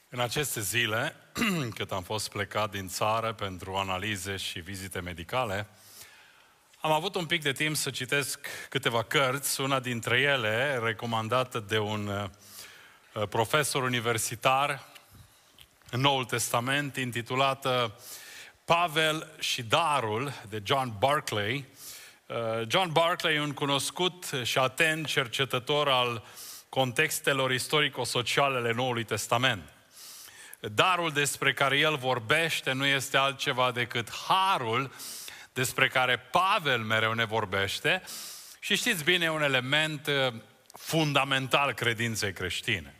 În aceste zile, cât am fost plecat din țară pentru analize și vizite medicale, am avut un pic de timp să citesc câteva cărți, una dintre ele recomandată de un profesor universitar în Noul Testament, intitulată Pavel și Darul, de John Barclay. John Barclay e un cunoscut și atent cercetător al contextelor istorico-sociale ale Noului Testament. Darul despre care el vorbește nu este altceva decât harul despre care Pavel mereu ne vorbește și știți bine, e un element fundamental credinței creștine.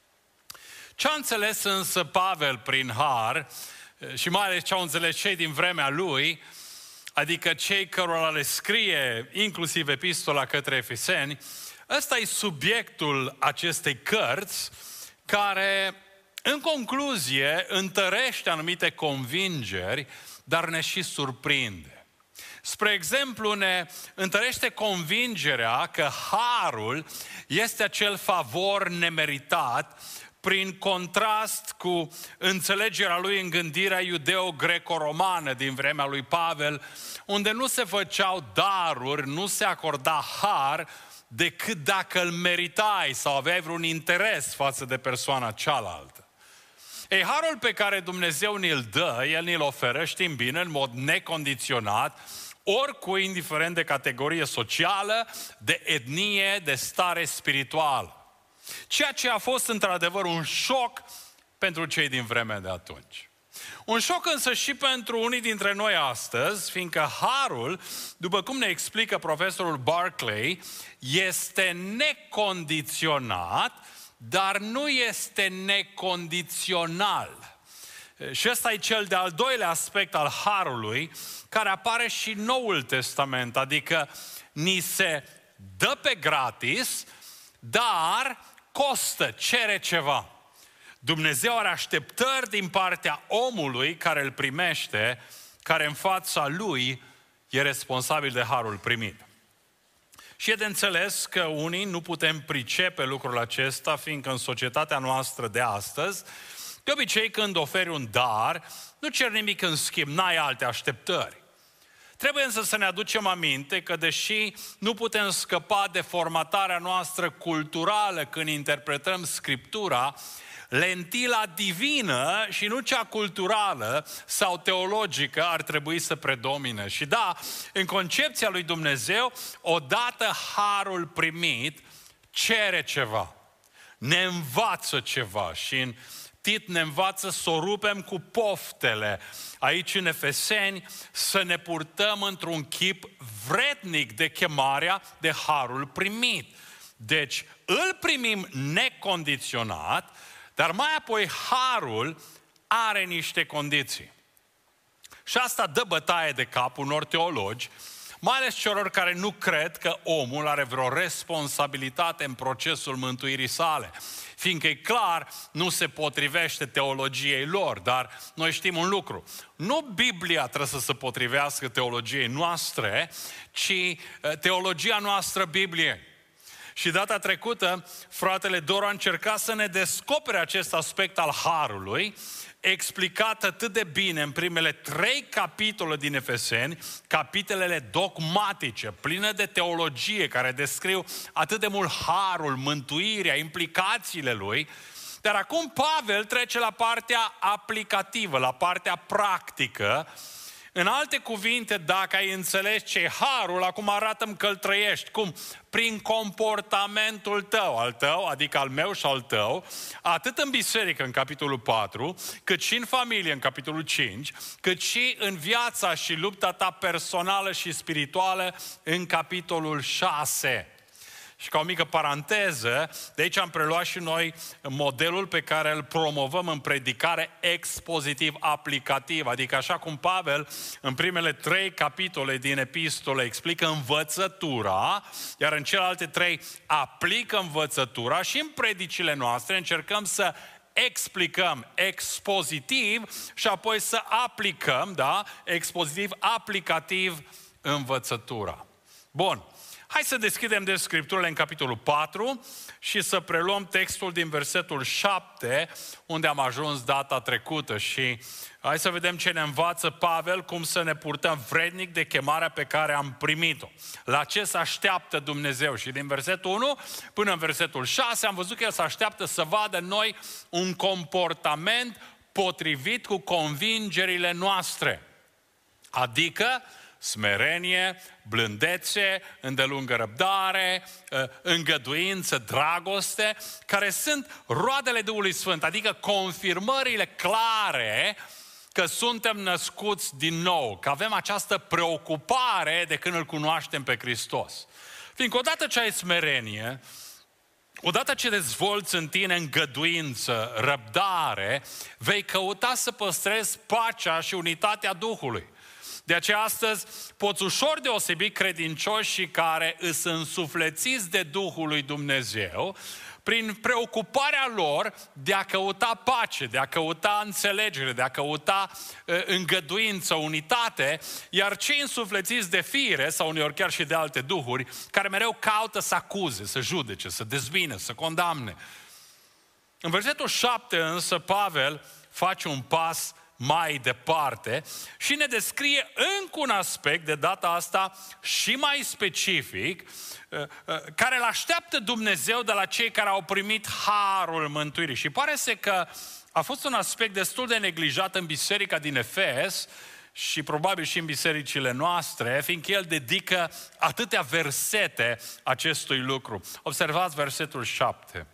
Ce a înțeles însă Pavel prin har și mai ales ce au înțeles cei din vremea lui, adică cei cărora le scrie inclusiv epistola către Efeseni, ăsta e subiectul acestei cărți care, în concluzie, întărește anumite convingeri, dar ne și surprinde. Spre exemplu, ne întărește convingerea că harul este acel favor nemeritat, prin contrast cu înțelegerea lui în gândirea iudeo-greco-romană din vremea lui Pavel, unde nu se făceau daruri, nu se acorda har, decât dacă îl meritai sau aveai vreun interes față de persoana cealaltă. Ei, harul pe care Dumnezeu ni-l dă, El ni-l oferă, știm bine, în mod necondiționat, oricui, indiferent de categorie socială, de etnie, de stare spirituală. Ceea ce a fost într-adevăr un șoc pentru cei din vremea de atunci. Un șoc însă și pentru unii dintre noi astăzi, fiindcă harul, după cum ne explică profesorul Barclay, este necondiționat, dar nu este necondițional. Și ăsta e cel de-al doilea aspect al harului, care apare și în Noul Testament, adică ni se dă pe gratis, dar costă, cere ceva. Dumnezeu are așteptări din partea omului care îl primește, care în fața lui e responsabil de harul primit. Și e de înțeles că unii nu putem pricepe lucrul acesta, fiindcă în societatea noastră de astăzi, de obicei când oferi un dar, nu cer nimic în schimb, n-ai alte așteptări. Trebuie însă să ne aducem aminte că deși nu putem scăpa de formatarea noastră culturală când interpretăm Scriptura, lentila divină și nu cea culturală sau teologică ar trebui să predomine. Și da, în concepția lui Dumnezeu, odată harul primit cere ceva, ne învață ceva și în Tit ne învață să o rupem cu poftele. Aici în Efeseni să ne purtăm într-un chip vrednic de chemarea de harul primit. Deci îl primim necondiționat, dar mai apoi harul are niște condiții. Și asta dă bătaie de cap unor teologi, mai ales celor care nu cred că omul are vreo responsabilitate în procesul mântuirii sale. Fiindcă e clar, nu se potrivește teologiei lor, dar noi știm un lucru. Nu Biblia trebuie să se potrivească teologiei noastre, ci teologia noastră Bibliei. Și data trecută, fratele Doru a încercat să ne descopere acest aspect al harului, explicat atât de bine în primele 3 capitole din Efeseni, capitolele dogmatice, pline de teologie, care descriu atât de mult harul, mântuirea, implicațiile lui, dar acum Pavel trece la partea aplicativă, la partea practică. În alte cuvinte, dacă ai înțeles ce e harul, acum arată-mi că îl trăiești. Cum? Prin comportamentul tău, al tău, adică al meu și al tău, atât în biserică, în capitolul 4, cât și în familie, în capitolul 5, cât și în viața și lupta ta personală și spirituală, în capitolul 6. Și ca o mică paranteză, de aici am preluat și noi modelul pe care îl promovăm în predicare expozitiv-aplicativ. Adică așa cum Pavel în primele 3 capitole din epistole explică învățătura, iar în celelalte 3 aplică învățătura, și în predicile noastre încercăm să explicăm expozitiv și apoi să aplicăm, da, expozitiv-aplicativ învățătura. Bun. Hai să deschidem de Scripturile în capitolul 4 și să preluăm textul din versetul 7, unde am ajuns data trecută. Și hai să vedem ce ne învață Pavel, cum să ne purtăm vrednic de chemarea pe care am primit-o. La ce se așteaptă Dumnezeu. Și din versetul 1 până în versetul 6 am văzut că El se așteaptă să vadă în noi un comportament potrivit cu convingerile noastre. Adică smerenie, blândețe, îndelungă răbdare, îngăduință, dragoste, care sunt roadele Duhului Sfânt, adică confirmările clare că suntem născuți din nou, că avem această preocupare de când îl cunoaștem pe Hristos. Fiindcă odată ce ai smerenie, odată ce dezvolți în tine îngăduință, răbdare, vei căuta să păstrezi pacea și unitatea Duhului. De aceea astăzi poți ușor deosebi credincioșii care îs însuflețiți de Duhul lui Dumnezeu prin preocuparea lor de a căuta pace, de a căuta înțelegere, de a căuta îngăduință, unitate, iar cei însuflețiți de fire, sau uneori chiar și de alte duhuri, care mereu caută să acuze, să judece, să dezbine, să condamne. În versetul 7 însă Pavel face un pas mai departe și ne descrie încă un aspect, de data asta și mai specific, care îl așteaptă Dumnezeu de la cei care au primit harul mântuirii. Și pare să că a fost un aspect destul de neglijat în biserica din Efes și probabil și în bisericile noastre, fiindcă el dedică atâtea versete acestui lucru. Observați versetul 7.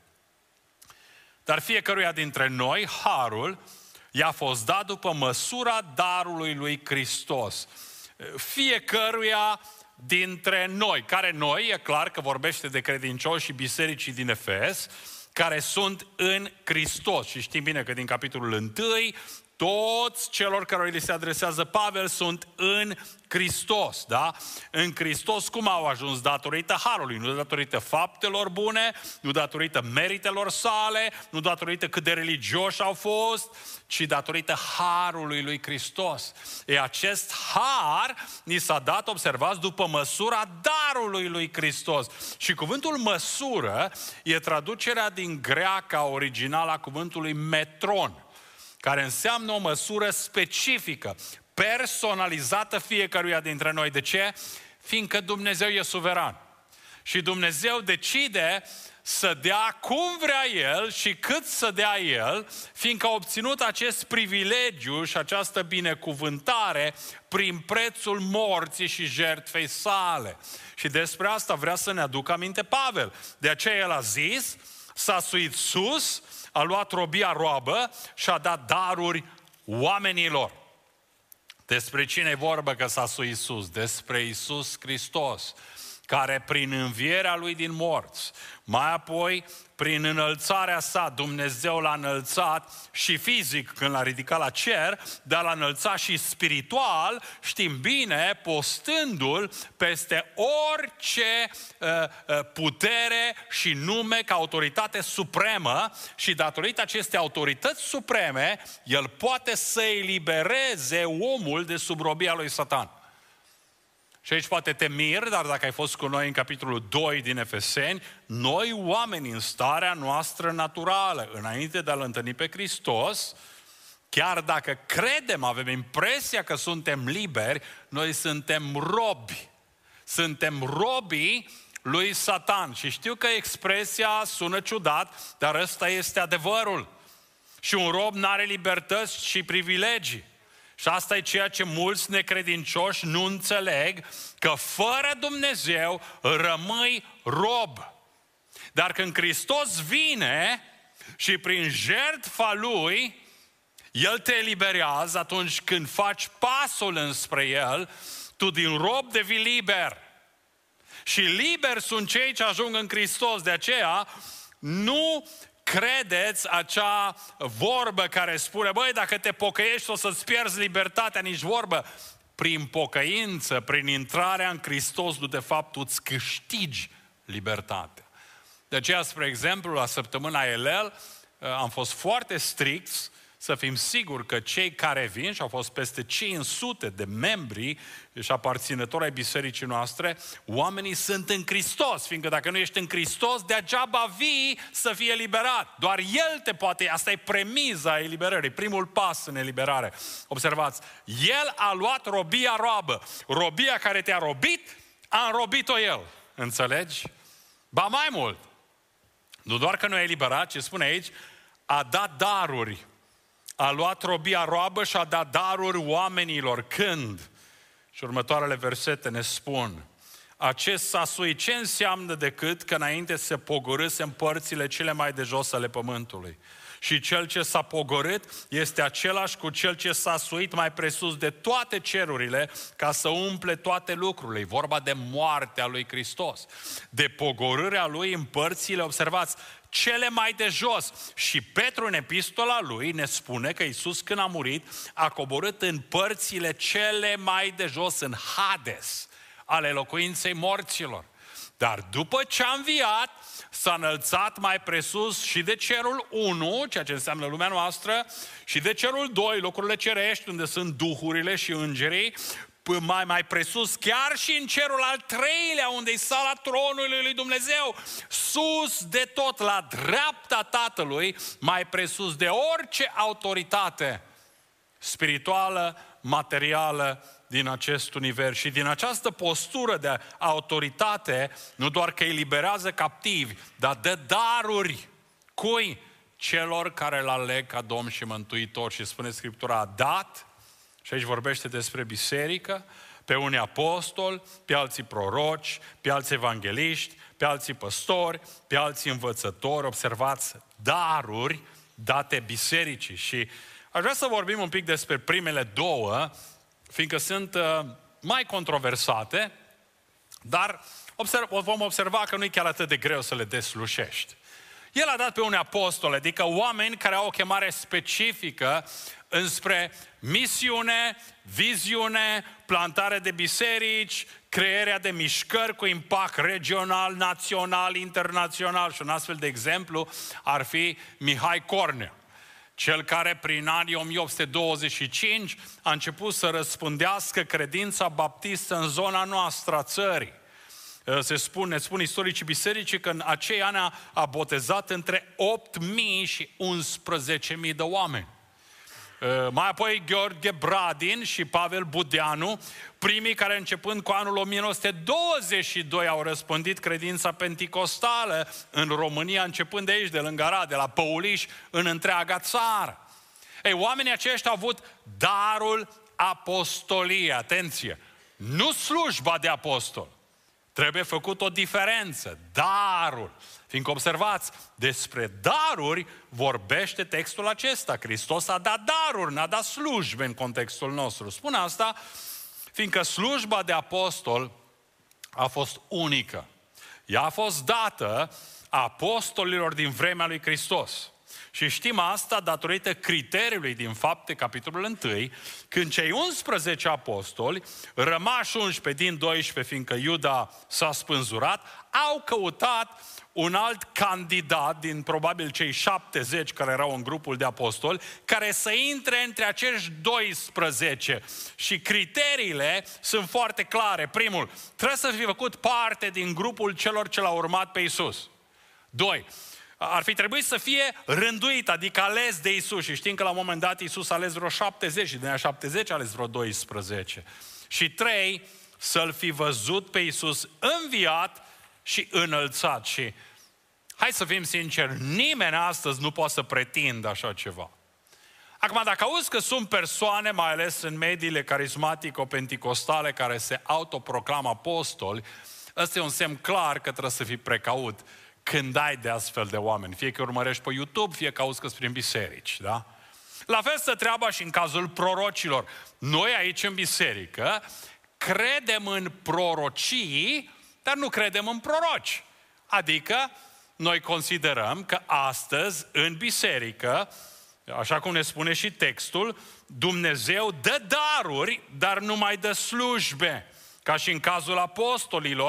Dar fiecăruia dintre noi harul i-a fost dat după măsura darului lui Hristos. Fiecăruia dintre noi, care noi, e clar că vorbește de credincioși și bisericii din Efes, care sunt în Hristos. Și știm bine că din capitolul 1, toți celor care li se adresează Pavel sunt în Hristos, da? În Hristos cum au ajuns? Datorită harului, nu datorită faptelor bune, nu datorită meritelor sale, nu datorită cât de religioși au fost, ci datorită harului lui Hristos. E acest har ni s-a dat, observați, după măsura darului lui Hristos. Și cuvântul măsură e traducerea din greaca originală a cuvântului metron, care înseamnă o măsură specifică, personalizată fiecăruia dintre noi. De ce? Fiindcă Dumnezeu e suveran. Și Dumnezeu decide să dea cum vrea El și cât să dea El, fiindcă a obținut acest privilegiu și această binecuvântare prin prețul morții și jertfei sale. Și despre asta vrea să ne aducă aminte Pavel. De aceea el a zis, s-a suit sus, a luat robia roabă și a dat daruri oamenilor. Despre cine e vorba că s-a suit sus? Despre Iisus Hristos, care prin învierea Lui din morți, mai apoi prin înălțarea sa, Dumnezeu l-a înălțat și fizic când l-a ridicat la cer, dar l-a înălțat și spiritual, știm bine, postându-l peste orice putere și nume ca autoritate supremă, și datorită acestei autorități supreme, el poate să elibereze omul de sub robia lui Satan. Și aici poate te miri, dar dacă ai fost cu noi în capitolul 2 din Efeseni, noi oameni în starea noastră naturală, înainte de a-L întâlni pe Hristos, chiar dacă credem, avem impresia că suntem liberi, noi suntem robi. Suntem robii lui Satan. Și știu că expresia sună ciudat, dar ăsta este adevărul. Și un rob n-are libertăți și privilegii. Și asta e ceea ce mulți necredincioși nu înțeleg, că fără Dumnezeu rămâi rob. Dar când Hristos vine și prin jertfa Lui, El te eliberează, atunci când faci pasul înspre El, tu din rob devii liber. Și liberi sunt cei ce ajung în Hristos. De aceea, nu credeți acea vorbă care spune, băi, dacă te pocăiești o să-ți pierzi libertatea, nici vorbă. Prin pocăință, prin intrarea în Hristos, tu de fapt tu îți câștigi libertatea. De aceea, spre exemplu, la săptămâna Elel am fost foarte stricți să fim siguri că cei care vin, și au fost peste 500 de membri și aparținători ai bisericii noastre, oamenii sunt în Hristos, fiindcă dacă nu ești în Hristos, degeaba vii să fii eliberat. Doar El te poate, asta e premiza eliberării, primul pas în eliberare. Observați, El a luat robia roabă. Robia care te-a robit, a înrobit-o El. Înțelegi? Ba mai mult, nu doar că nu e eliberat, ci spune aici, a dat daruri. A luat robia roabă și a dat daruri oamenilor. Când? Și următoarele versete ne spun, acest sasui ce înseamnă decât că înainte se pogorâse în părțile cele mai de jos ale pământului. Și cel ce s-a pogorât este același cu cel ce s-a suit mai presus de toate cerurile ca să umple toate lucrurile. E vorba de moartea lui Hristos, de pogorârea lui în părțile, observați, cele mai de jos. Și Petru în epistola lui ne spune că Iisus când a murit a coborât în părțile cele mai de jos, în Hades, ale locuinței morților. Dar după ce a înviat, s-a înălțat mai presus și de cerul 1, ceea ce înseamnă lumea noastră, și de cerul 2, locurile cerești, unde sunt duhurile și îngerii, mai presus, chiar și în cerul al 3-lea, unde e sala tronului lui Dumnezeu, sus de tot, la dreapta Tatălui, mai presus de orice autoritate spirituală, materială din acest univers. Și din această postură de autoritate, nu doar că eliberează captivi, dar dă daruri. Cui? Celor care îl aleg ca Domn și Mântuitor. Și spune Scriptura, a dat, și aici vorbește despre biserică, pe unii apostoli, pe alții proroci, pe alții evangeliști, pe alții păstori, pe alții învățători. Observați, daruri date bisericii. Și aș vrea să vorbim un pic despre primele două, fiindcă sunt mai controversate, dar vom observa că nu e chiar atât de greu să le deslușești. El a dat pe unii apostoli, adică oameni care au o chemare specifică înspre misiune, viziune, plantare de biserici, crearea de mișcări cu impact regional, național, internațional. Și un astfel de exemplu ar fi Mihai Cornea, cel care prin anii 1825 a început să răspândească credința baptistă în zona noastră a țării. Ne spun istoricii bisericii că în acei ani a botezat între 8.000 și 11.000 de oameni. Mai apoi Gheorghe Bradin și Pavel Budeanu, primii care începând cu anul 1922 au răspândit credința penticostală în România, începând de aici, de lângă Arad, de la Păuliș, în întreaga țară. Ei, oamenii aceștia au avut darul apostoliei, atenție, nu slujba de apostol. Trebuie făcut o diferență, darul. Fiindcă observați, despre daruri vorbește textul acesta. Hristos a dat daruri, n-a dat slujbe în contextul nostru. Spun asta fiindcă slujba de apostol a fost unică. Ea a fost dată apostolilor din vremea lui Hristos. Și știm asta datorită criteriului din Fapte, capitolul 1, când cei 11 apostoli, rămași 11 din 12, fiindcă Iuda s-a spânzurat, au căutat un alt candidat din probabil cei 70 care erau în grupul de apostoli, care să intre între acești 12. Și criteriile sunt foarte clare. Primul, trebuie să fi făcut parte din grupul celor ce l-au urmat pe Iisus. 2. Ar fi trebuit să fie rânduit, adică ales de Iisus. Și știm că la un moment dat Iisus a ales vreo 70 și din aia 70 a ales vreo 12. Și 3. Să-L fi văzut pe Iisus înviat și înălțat. Și hai să fim sinceri, nimeni astăzi nu poate să pretindă așa ceva. Acum, dacă auzi că sunt persoane, mai ales în mediile carismatico-penticostale, care se autoproclamă apostoli, ăsta e un semn clar că trebuie să fii precaut când ai de astfel de oameni. Fie că urmărești pe YouTube, fie că auzi că sunt prin biserici, da? La fel stă treaba și în cazul prorocilor. Noi aici în biserică credem în prorocii, dar nu credem în proroci. Adică noi considerăm că astăzi în biserică, așa cum ne spune și textul, Dumnezeu dă daruri, dar nu mai dă slujbe. Ca și în cazul apostolilor,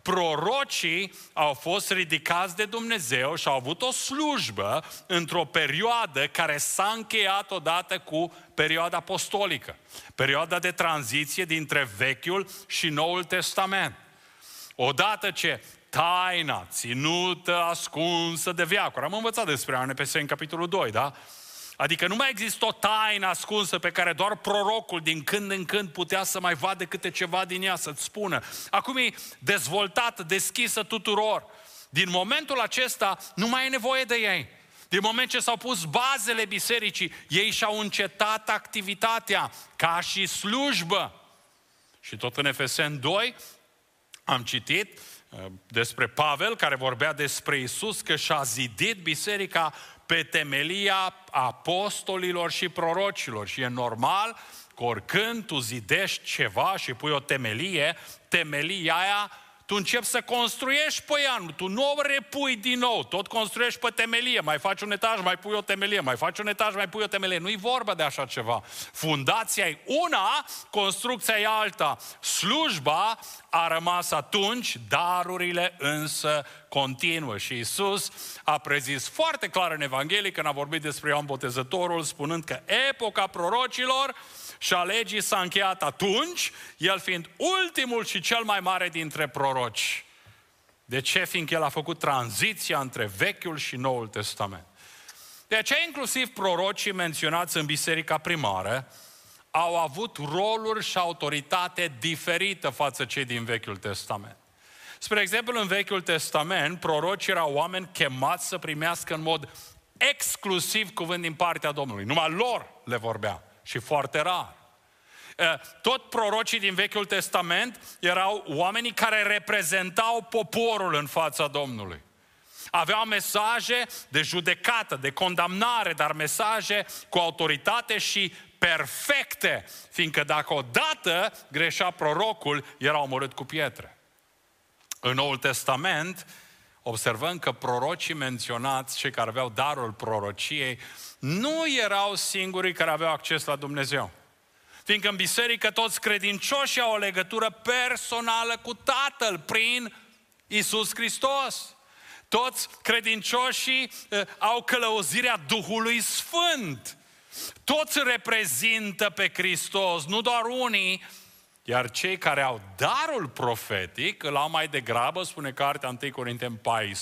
prorocii au fost ridicați de Dumnezeu și au avut o slujbă într-o perioadă care s-a încheiat odată cu perioada apostolică, perioada de tranziție dintre Vechiul și Noul Testament. Odată ce taina ținută, ascunsă de veacuri, am învățat despre ANPS în capitolul 2, da? Adică nu mai există o taină ascunsă pe care doar prorocul din când în când putea să mai vadă câte ceva din ea, să-ți spună. Acum e dezvoltată, deschisă tuturor. Din momentul acesta nu mai e nevoie de ei. Din moment ce s-au pus bazele bisericii, ei și-au încetat activitatea ca și slujbă. Și tot în Efeseni 2 am citit despre Pavel, care vorbea despre Iisus, că și-a zidit biserica pe temelia apostolilor și prorocilor. Și e normal că oricând tu zidești ceva și pui o temelie, temelia aia, tu începi să construiești pe ea, tu nu o repui din nou, tot construiești pe temelie, mai faci un etaj, mai pui o temelie, mai faci un etaj, mai pui o temelie. Nu-i vorba de așa ceva. Fundația e una, construcția e alta. Slujba a rămas atunci, darurile însă continuă. Și Iisus a prezis foarte clar în Evanghelie când a vorbit despre Ioan Botezătorul, spunând că epoca prorocilor și a legii s-a încheiat atunci, el fiind ultimul și cel mai mare dintre proroci. De ce? Fiindcă el a făcut tranziția între Vechiul și Noul Testament. De aceea inclusiv prorocii menționați în biserica primară au avut roluri și autoritate diferită față cei din Vechiul Testament. Spre exemplu, în Vechiul Testament, prorocii erau oameni chemați să primească în mod exclusiv cuvânt din partea Domnului. Numai lor le vorbea. Și foarte rar. Tot prorocii din Vechiul Testament erau oamenii care reprezentau poporul în fața Domnului. Aveau mesaje de judecată, de condamnare, dar mesaje cu autoritate și perfecte, fiindcă dacă odată greșea prorocul, era omorât cu pietre. În Noul Testament observăm că prorocii menționați, cei care aveau darul prorociei, nu erau singurii care aveau acces la Dumnezeu. Fiindcă în biserică toți credincioșii au o legătură personală cu Tatăl prin Iisus Hristos. Toți credincioșii au călăuzirea Duhului Sfânt. Toți reprezintă pe Hristos, nu doar unii, iar cei care au darul profetic îl au mai degrabă, spune cartea 1 Corinteni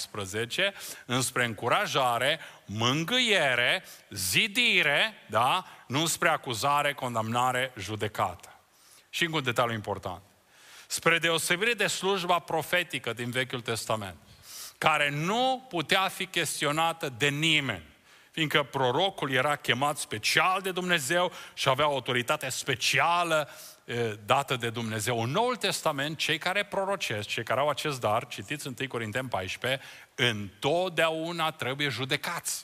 14, înspre încurajare, mângâiere, zidire, da? Nu spre acuzare, condamnare, judecată. Și încă un detaliu important. Spre deosebire de slujba profetică din Vechiul Testament, care nu putea fi chestionată de nimeni, fiindcă prorocul era chemat special de Dumnezeu și avea o autoritate specială dată de Dumnezeu. În Noul Testament, cei care prorocesc, cei care au acest dar, citiți 1 Corinteni 14, întotdeauna trebuie judecați.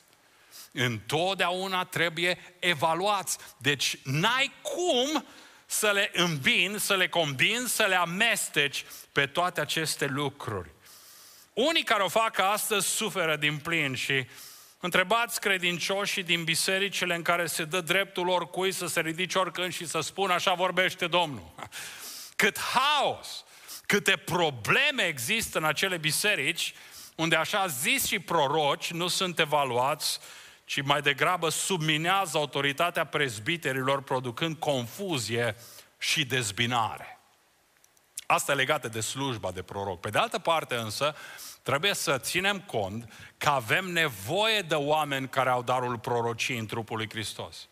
Întotdeauna trebuie evaluați. Deci n-ai cum să le îmbini, să le combini, să le amesteci pe toate aceste lucruri. Unii care o fac astăzi suferă din plin și întrebați credincioșii din bisericile în care se dă dreptul oricui să se ridice oricând și să spună așa vorbește Domnul. Cât haos, câte probleme există în acele biserici unde așa zis și proroci nu sunt evaluați, ci mai degrabă subminează autoritatea prezbiterilor, producând confuzie și dezbinare. Asta e legată de slujba de proroc. Pe de altă parte însă, trebuie să ținem cont că avem nevoie de oameni care au darul prorociei în trupul lui Hristos.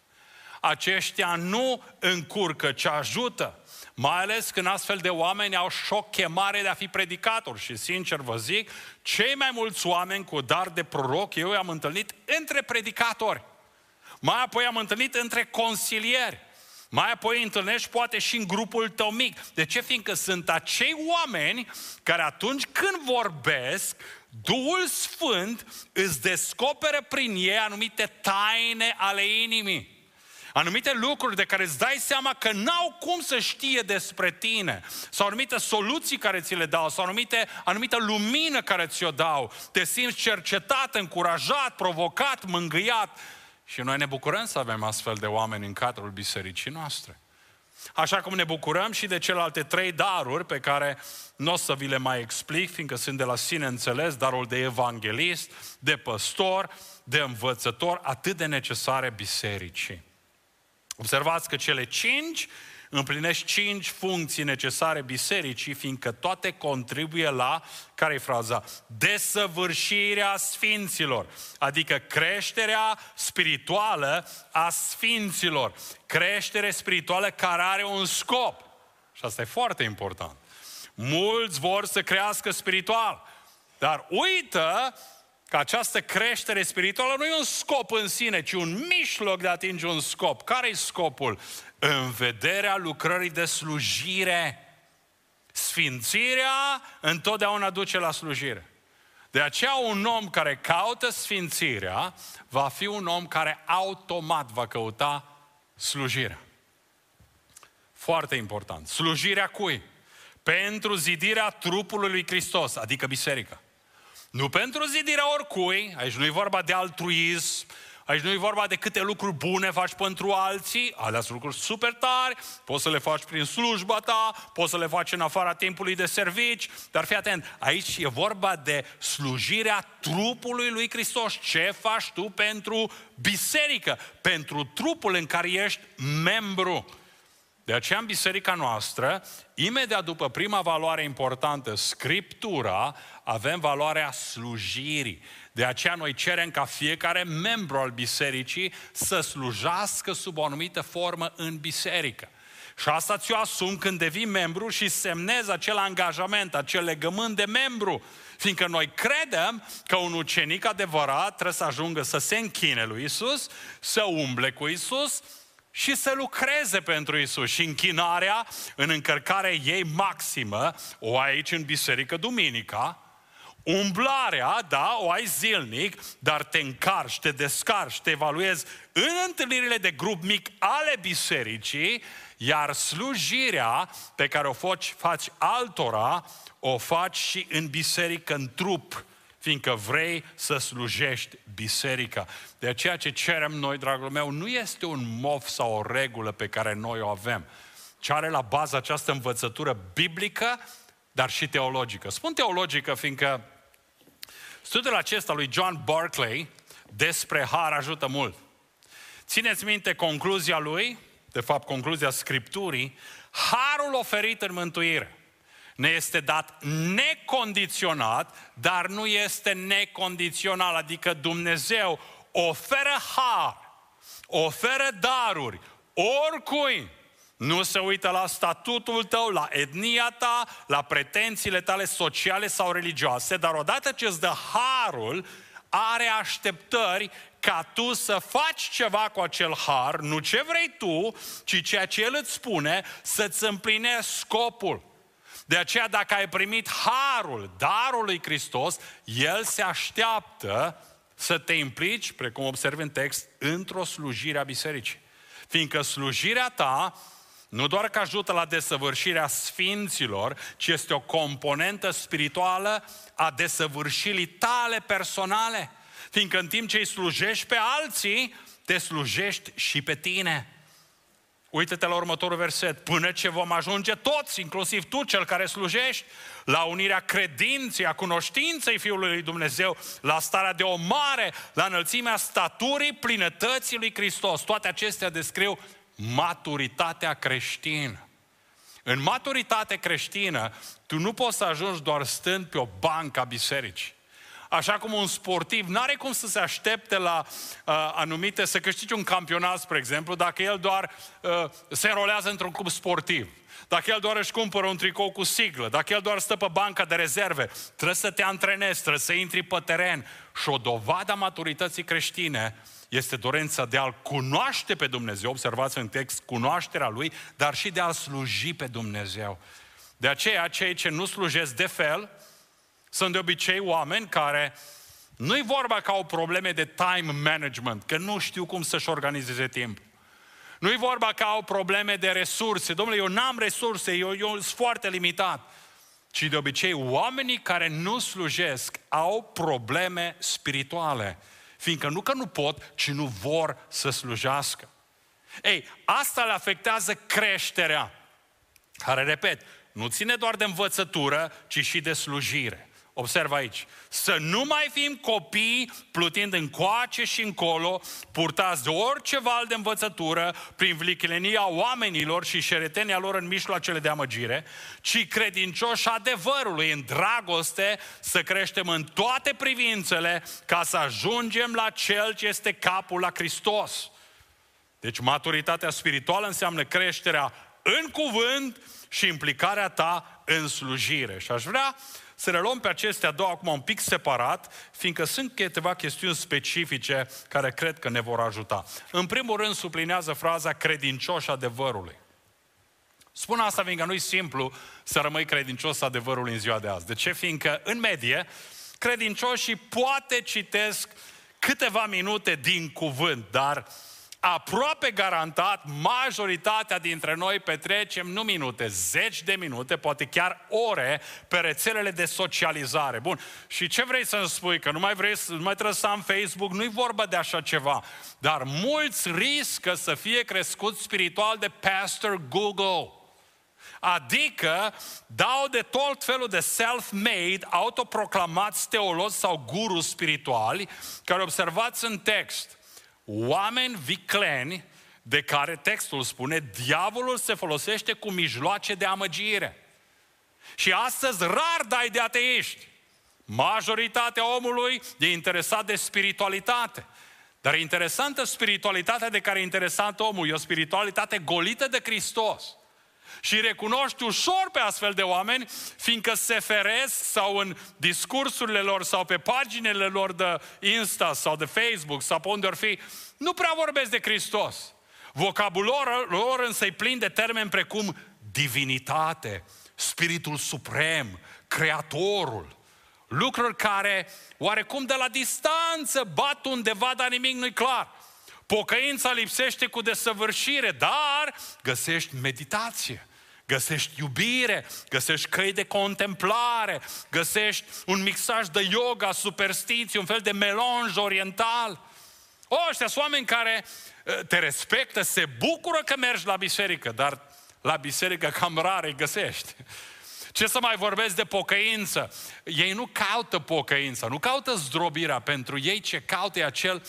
Aceștia nu încurcă, ci ajută. Mai ales când astfel de oameni au și o chemare de a fi predicatori. Și sincer vă zic, cei mai mulți oameni cu dar de proroc, eu i-am întâlnit între predicatori. Mai apoi am întâlnit între consilieri. Mai apoi îi întâlnești poate și în grupul tău mic. De ce? Fiindcă sunt acei oameni care atunci când vorbesc, Duhul Sfânt îți descoperă prin ei anumite taine ale inimii. Anumite lucruri de care îți dai seama că n-au cum să știe despre tine. Sau anumite soluții care ți le dau, sau anumită lumină care ți-o dau. Te simți cercetat, încurajat, provocat, mângâiat. Și noi ne bucurăm să avem astfel de oameni în cadrul bisericii noastre. Așa cum ne bucurăm și de celelalte 3 daruri pe care nu o să vi le mai explic, fiindcă sunt de la sine înțeles, darul de evanghelist, de păstor, de învățător, atât de necesare bisericii. Observați că cele 5 împlinesc 5 funcții necesare bisericii, fiindcă toate contribuie la, care e fraza? Desăvârșirea sfinților, adică creșterea spirituală a sfinților. Creștere spirituală care are un scop. Și asta e foarte important. Mulți vor să crească spiritual, dar uită că această creștere spirituală nu e un scop în sine, ci un mijloc de a atinge un scop. Care-i scopul? În vederea lucrării de slujire. Sfințirea întotdeauna duce la slujire. De aceea un om care caută sfințirea va fi un om care automat va căuta slujirea. Foarte important. Slujirea cui? Pentru zidirea trupului lui Hristos, adică biserica. Nu pentru zidirea oricui, aici nu e vorba de altruism, aici nu e vorba de câte lucruri bune faci pentru alții, alea sunt lucruri super tari, poți să le faci prin slujba ta, poți să le faci în afara timpului de servici, dar fii atent, aici e vorba de slujirea trupului lui Hristos. Ce faci tu pentru biserică, pentru trupul în care ești membru? De aceea în biserica noastră, imediat după prima valoare importantă, Scriptura, avem valoarea slujirii. De aceea noi cerem ca fiecare membru al bisericii să slujească sub o anumită formă în biserică. Și asta ți-o asumi când devii membru și semnezi acel angajament, acel legământ de membru. Fiindcă noi credem că un ucenic adevărat trebuie să ajungă să se închine lui Iisus, să umble cu Iisus și să lucreze pentru Iisus. Și închinarea în încărcarea ei maximă o ai aici în biserică duminica. Umblarea, da, o ai zilnic, dar te încarci, te descarci, te evaluezi în întâlnirile de grup mic ale bisericii, iar slujirea pe care o faci altora, o faci și în biserică, în trup, fiindcă vrei să slujești biserica. De aceea ce cerem noi, dragul meu, nu este un mof sau o regulă pe care noi o avem, ci are la bază această învățătură biblică, dar și teologică. Spun teologică, fiindcă studiul acesta lui John Barclay despre har ajută mult. Țineți minte concluzia lui, de fapt concluzia Scripturii, harul oferit în mântuire ne este dat necondiționat, dar nu este necondițional, adică Dumnezeu oferă har, oferă daruri, oricui. Nu se uită la statutul tău, la etnia ta, la pretențiile tale sociale sau religioase, dar odată ce îți dă harul, are așteptări ca tu să faci ceva cu acel har, nu ce vrei tu, ci ceea ce El îți spune, să-ți împlinești scopul. De aceea dacă ai primit harul, darul lui Hristos, El se așteaptă să te implici, precum observi în text, într-o slujire a bisericii. Fiindcă slujirea ta nu doar că ajută la desăvârșirea sfinților, ci este o componentă spirituală a desăvârșirii tale personale. Fiindcă în timp ce îi slujești pe alții, te slujești și pe tine. Uită-te la următorul verset. Până ce vom ajunge toți, inclusiv tu, cel care slujești, la unirea credinței, a cunoștinței Fiului lui Dumnezeu, la starea de omare, la înălțimea staturii plinătății lui Hristos. Toate acestea descriu maturitatea creștină. În maturitate creștină, tu nu poți să ajungi doar stând pe o bancă a bisericii. Așa cum un sportiv n-are cum să se aștepte la anumite, să câștige un campionat, spre exemplu, dacă el doar se înrolează într-un club sportiv. Dacă el doar își cumpără un tricou cu siglă, dacă el doar stă pe banca de rezerve, trebuie să te antrenezi, trebuie să intri pe teren. Și o dovadă a maturității creștine este dorința de a-L cunoaște pe Dumnezeu, observați în text, cunoașterea Lui, dar și de a-L sluji pe Dumnezeu. De aceea, cei ce nu slujesc de fel, sunt de obicei oameni care nu-i vorba că au probleme de time management, că nu știu cum să-și organizeze timp. Nu-i vorba că au probleme de resurse. Domnule, eu n-am resurse, eu sunt foarte limitat. Ci de obicei oamenii care nu slujesc au probleme spirituale. Fiindcă nu că nu pot, ci nu vor să slujească. Ei, asta le afectează creșterea, care, repet, nu ține doar de învățătură, ci și de slujire. Observă aici, să nu mai fim copii plutind încoace și încolo, purtați de orice val de învățătură, prin vlichelenia oamenilor și șeretenia lor în mijloacele de amăgire, ci credincioși adevărului, în dragoste, să creștem în toate privințele, ca să ajungem la Cel ce este capul, la Hristos. Deci maturitatea spirituală înseamnă creșterea în cuvânt și implicarea ta în slujire. Și aș vrea să le luăm pe acestea două acum un pic separat, fiindcă sunt câteva chestiuni specifice care cred că ne vor ajuta. În primul rând, sublinează fraza credincioși adevărului. Spun asta fiindcă nu-i simplu să rămâi credincios adevărului în ziua de azi. De ce? Fiindcă, în medie, credincioșii poate citesc câteva minute din cuvânt, dar aproape garantat, majoritatea dintre noi petrecem nu minute, zeci de minute, poate chiar ore pe rețelele de socializare. Bun, și ce vrei să-mi spui? Că nu mai trebuie să am Facebook? Nu-i vorba de așa ceva. Dar mulți riscă să fie crescuți spiritual de Pastor Google. Adică dau de tot felul de self-made, autoproclamați teologi sau guru spirituali, care observați în text oameni vicleni de care textul spune diavolul se folosește cu mijloace de amăgire. Și astăzi rar dai de ateiști. Majoritatea omului e interesat de spiritualitate. Dar e interesantă spiritualitatea de care e interesat omul. E o spiritualitate golită de Hristos. Și recunoști ușor pe astfel de oameni, fiindcă se feresc sau în discursurile lor sau pe paginile lor de Insta sau de Facebook sau pe unde or fi, nu prea vorbesc de Hristos. Vocabulorul lor însă e plin de termeni precum divinitate, Spiritul Suprem, Creatorul. Lucruri care oarecum de la distanță bat undeva, dar nimic nu-i clar. Pocăința lipsește cu desăvârșire, dar găsești meditație, găsești iubire, găsești căi de contemplare, găsești un mixaj de yoga, superstiție, un fel de melanj oriental. Ăștia sunt oameni care te respectă, se bucură că mergi la biserică, dar la biserică cam rar îi găsești. Ce să mai vorbesc de pocăință? Ei nu caută pocăința, nu caută zdrobirea. Pentru ei ce caută e acel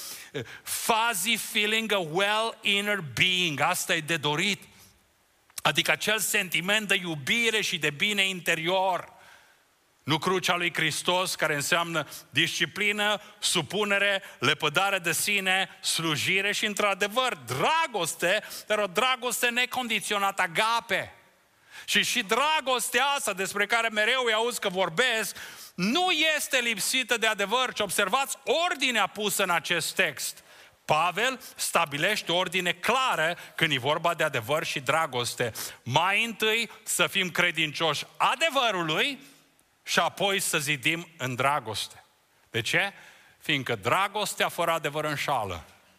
fuzzy feeling, a well inner being. Asta e de dorit. Adică acel sentiment de iubire și de bine interior. Nu crucea lui Hristos, care înseamnă disciplină, supunere, lepădare de sine, slujire și, într-adevăr, dragoste, dar o dragoste necondiționată, agape. Și dragostea asta despre care mereu îi auzi că vorbesc, nu este lipsită de adevăr, ci observați ordinea pusă în acest text. Pavel stabilește o ordine clară când e vorba de adevăr și dragoste. Mai întâi să fim credincioși adevărului și apoi să zidim în dragoste. De ce? Fiindcă dragostea fără adevăr înșală.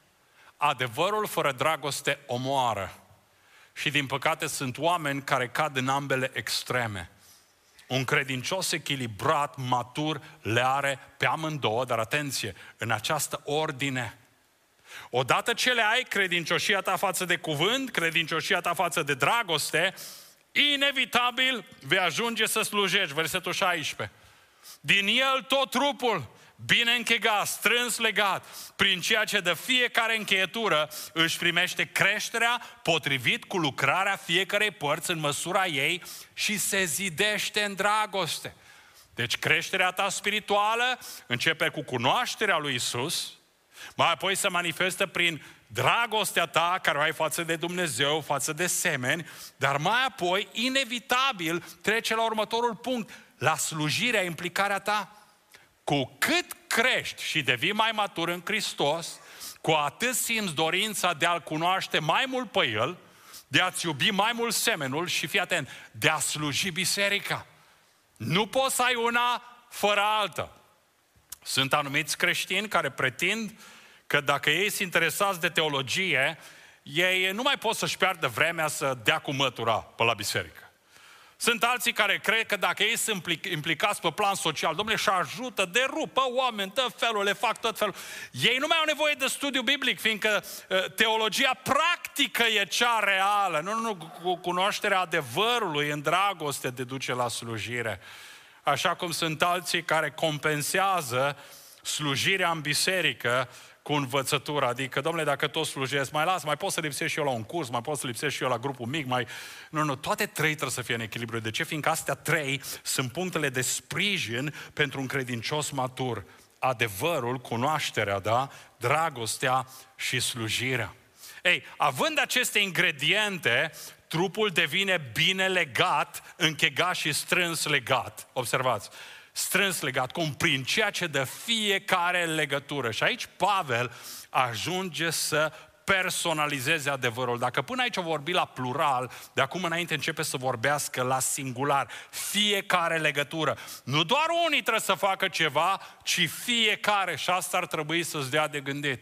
Adevărul fără dragoste omoară. Și din păcate sunt oameni care cad în ambele extreme. Un credincios echilibrat, matur, le are pe amândouă, dar atenție, în această ordine. Odată ce le ai, credincioșia ta față de cuvânt, credincioșia ta față de dragoste, inevitabil vei ajunge să slujești. Versetul 16. Din el tot trupul, bine închegat, strâns legat, prin ceea ce de fiecare încheietură își primește creșterea potrivit cu lucrarea fiecarei părți în măsura ei și se zidește în dragoste. Deci creșterea ta spirituală începe cu cunoașterea lui Isus, mai apoi se manifestă prin dragostea ta care o ai față de Dumnezeu, față de semeni, dar mai apoi, inevitabil, trece la următorul punct, la slujirea, implicarea ta. Cu cât crești și devii mai matur în Hristos, cu atât simți dorința de a-L cunoaște mai mult pe El, de a-ți iubi mai mult semenul și, fii atent, de a sluji biserica. Nu poți să ai una fără alta. Sunt anumiți creștini care pretind că dacă ei sunt interesați de teologie, ei nu mai pot să-și piardă vremea să dea cu mătura pe la biserică. Sunt alții care cred că dacă ei sunt implicați pe plan social, domnule, și ajută, derupă oameni, tot felul, le fac tot felul. Ei nu mai au nevoie de studiu biblic, fiindcă teologia practică practică e cea reală. Nu, cunoașterea adevărului în dragoste te duce la slujire. Așa cum sunt alții care compensează slujirea în biserică cu învățătura. Adică, domnule, dacă tot slujesc, mai pot să lipsesc și eu la un curs, mai pot să lipsesc și eu la grupul mic, toate trei trebuie să fie în echilibru. De ce? Fiindcă astea trei sunt punctele de sprijin pentru un credincios matur. Adevărul, cunoașterea, da? Dragostea și slujirea. Ei, având aceste ingrediente, trupul devine bine legat, închegat și strâns legat. Observați, strâns legat, cum prin ceea ce dă fiecare legătură. Și aici Pavel ajunge să personalizeze adevărul. Dacă până aici o vorbi la plural, de acum înainte începe să vorbească la singular. Fiecare legătură. Nu doar unii trebuie să facă ceva, ci fiecare. Și asta ar trebui să-ți dea de gândit.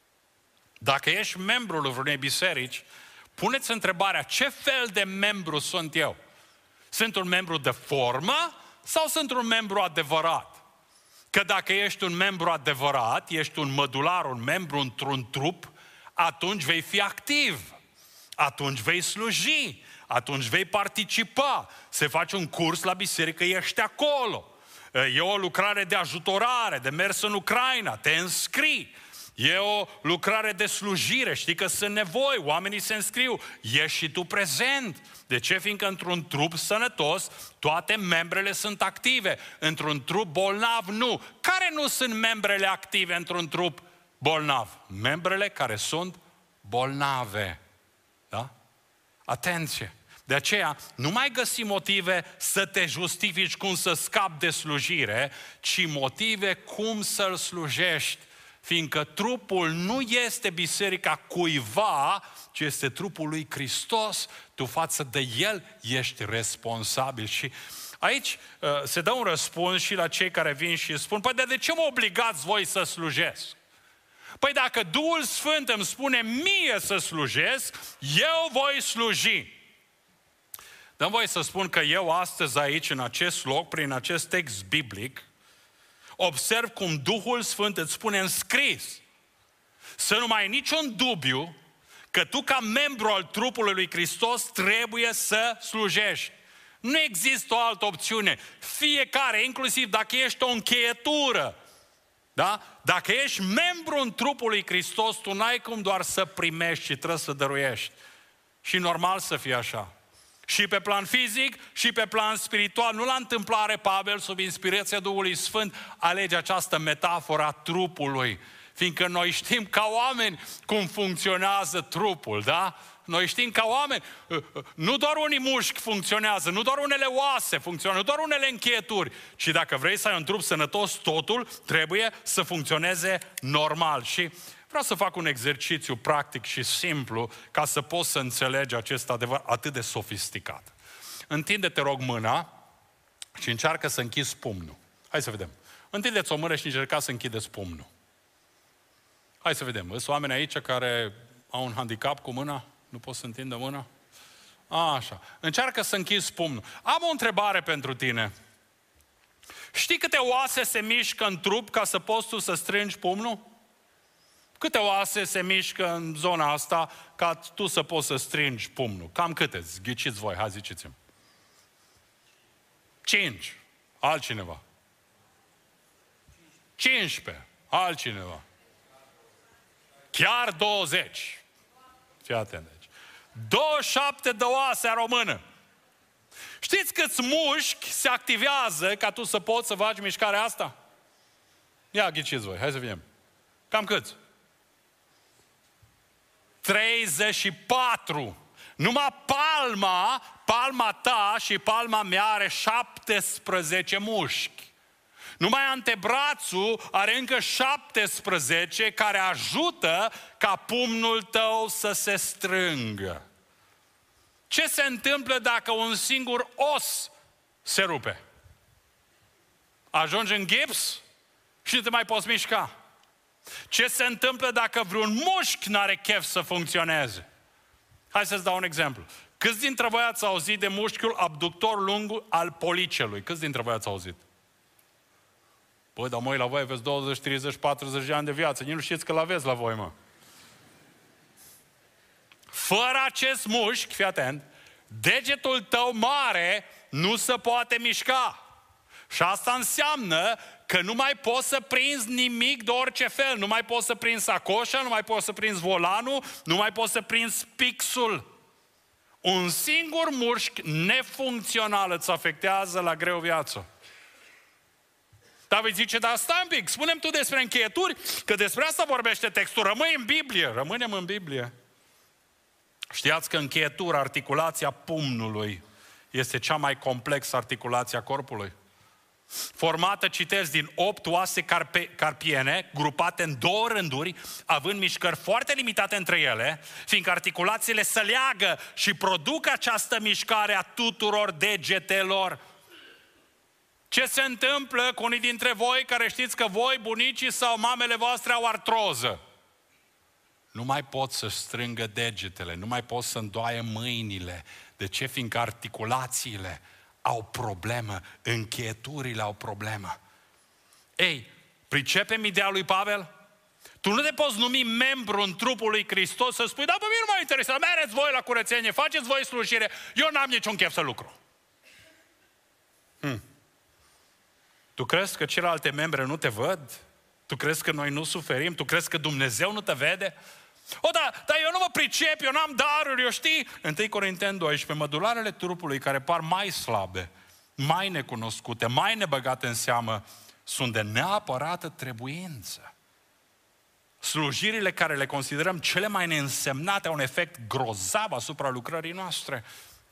Dacă ești membrul vreunei biserici, puneți întrebarea, ce fel de membru sunt eu? Sunt un membru de formă sau sunt un membru adevărat? Că dacă ești un membru adevărat, ești un mădular, un membru într-un trup, atunci vei fi activ, atunci vei sluji, atunci vei participa. Se face un curs la biserică, ești acolo. E o lucrare de ajutorare, de mers în Ucraina, te înscrii. E o lucrare de slujire, știi că sunt nevoi, oamenii se înscriu, ești și tu prezent. De ce? Fiindcă într-un trup sănătos, toate membrele sunt active. Într-un trup bolnav, nu. Care nu sunt membrele active într-un trup bolnav? Membrele care sunt bolnave. Da? Atenție! De aceea, nu mai găsi motive să te justifici cum să scapi de slujire, ci motive cum să-L slujești. Fiindcă trupul nu este biserica cuiva, ci este trupul lui Hristos, tu față de El ești responsabil. Și aici se dă un răspuns și la cei care vin și spun, păi de ce mă obligați voi să slujesc? Păi dacă Duhul Sfânt îmi spune mie să slujesc, eu voi sluji. Dă-mi voie să spun că eu astăzi aici, în acest loc, prin acest text biblic, observ cum Duhul Sfânt îți spune în scris să nu mai ai niciun dubiu că tu ca membru al trupului lui Hristos trebuie să slujești. Nu există o altă opțiune. Fiecare, inclusiv dacă ești o încheietură, da? Dacă ești membru în trupul lui Hristos, tu n-ai cum doar să primești, ci trebuie să dăruiești. Și normal să fie așa. Și pe plan fizic, și pe plan spiritual. Nu la întâmplare Pavel, sub inspirația Duhului Sfânt, alege această metaforă a trupului. Fiindcă noi știm ca oameni cum funcționează trupul, da? Noi știm ca oameni, nu doar unii mușchi funcționează, nu doar unele oase funcționează, nu doar unele încheieturi, ci dacă vrei să ai un trup sănătos, totul trebuie să funcționeze normal. Și vreau să fac un exercițiu practic și simplu ca să poți să înțelegi acest adevăr atât de sofisticat. Întinde-te, rog, mâna și încearcă să închizi pumnul. Hai să vedem. Întindeți o mână și încercați să închideți pumnul. Hai să vedem. Sunt oameni aici care au un handicap cu mâna? Nu pot să întindă mâna? Așa. Încearcă să închizi pumnul. Am o întrebare pentru tine. Știi câte oase se mișcă în trup ca să poți tu să strângi pumnul? Câte oase se mișcă în zona asta ca tu să poți să strângi pumnul? Cam câte? Ghiciți voi, hai ziceți-mi. 5. Altcineva. 15. Altcineva. Chiar 20. Fii atent aici. 27 de oase a română. Știți câți mușchi se activează ca tu să poți să faci mișcarea asta? Ia ghiciți voi, hai să vedem. Cam câți? 34. Numai palma ta și palma mea are 17 mușchi. Numai antebrațul are încă 17 care ajută ca pumnul tău să se strângă. Ce se întâmplă dacă un singur os se rupe? Ajungi în gips și nu te mai poți mișca. Ce se întâmplă dacă vreun mușchi n-are chef să funcționeze? Hai să-ți dau un exemplu. Câți dintre voi ați auzit de mușchiul abductor lung al policelui? Câți dintre voi ați auzit? Băi, dar măi, la voi aveți 20, 30, 40 de ani de viață. Nici nu știți că l-aveți la voi, mă. fără acest mușchi, fii atent, degetul tău mare nu se poate mișca. Și asta înseamnă că nu mai poți să prinzi nimic de orice fel. Nu mai poți să prinzi sacoșa, nu mai poți să prinzi volanul, nu mai poți să prinzi pixul. Un singur mușchi nefuncțional îți afectează la greu viața. David zice, dar stai un pic, spune-mi tu despre încheieturi, că despre asta vorbește textul. Rămâi în Biblie, rămânem în Biblie. Știați că încheietura, articulația pumnului, este cea mai complexă articulație a corpului. Formată, citesc, din 8 oase carpiene, grupate în 2 rânduri, având mișcări foarte limitate între ele, fiindcă articulațiile se leagă și produc această mișcare a tuturor degetelor. Ce se întâmplă cu unii dintre voi care știți că voi, bunicii sau mamele voastre au artroză? Nu mai pot să strângă degetele, nu mai pot să îndoaie mâinile. De ce? Fiindcă articulațiile au problemă, încheieturile au problemă. Ei, pricepe-mi ideea lui Pavel? Tu nu te poți numi membru în trupul lui Hristos să spui, da, pe mine nu mă interesează, mereți voi la curățenie, faceți voi slujire, eu n-am niciun chef să lucru. Tu crezi că celelalte membre nu te văd? Tu crezi că noi nu suferim? Tu crezi că Dumnezeu nu te vede? Dar eu nu mă pricep, eu n-am daruri, eu știi? 1 Corinteni 12, mădularele trupului care par mai slabe, mai necunoscute, mai nebăgate în seamă, sunt de neapărată trebuință. Slujirile care le considerăm cele mai neînsemnate au un efect grozav asupra lucrării noastre.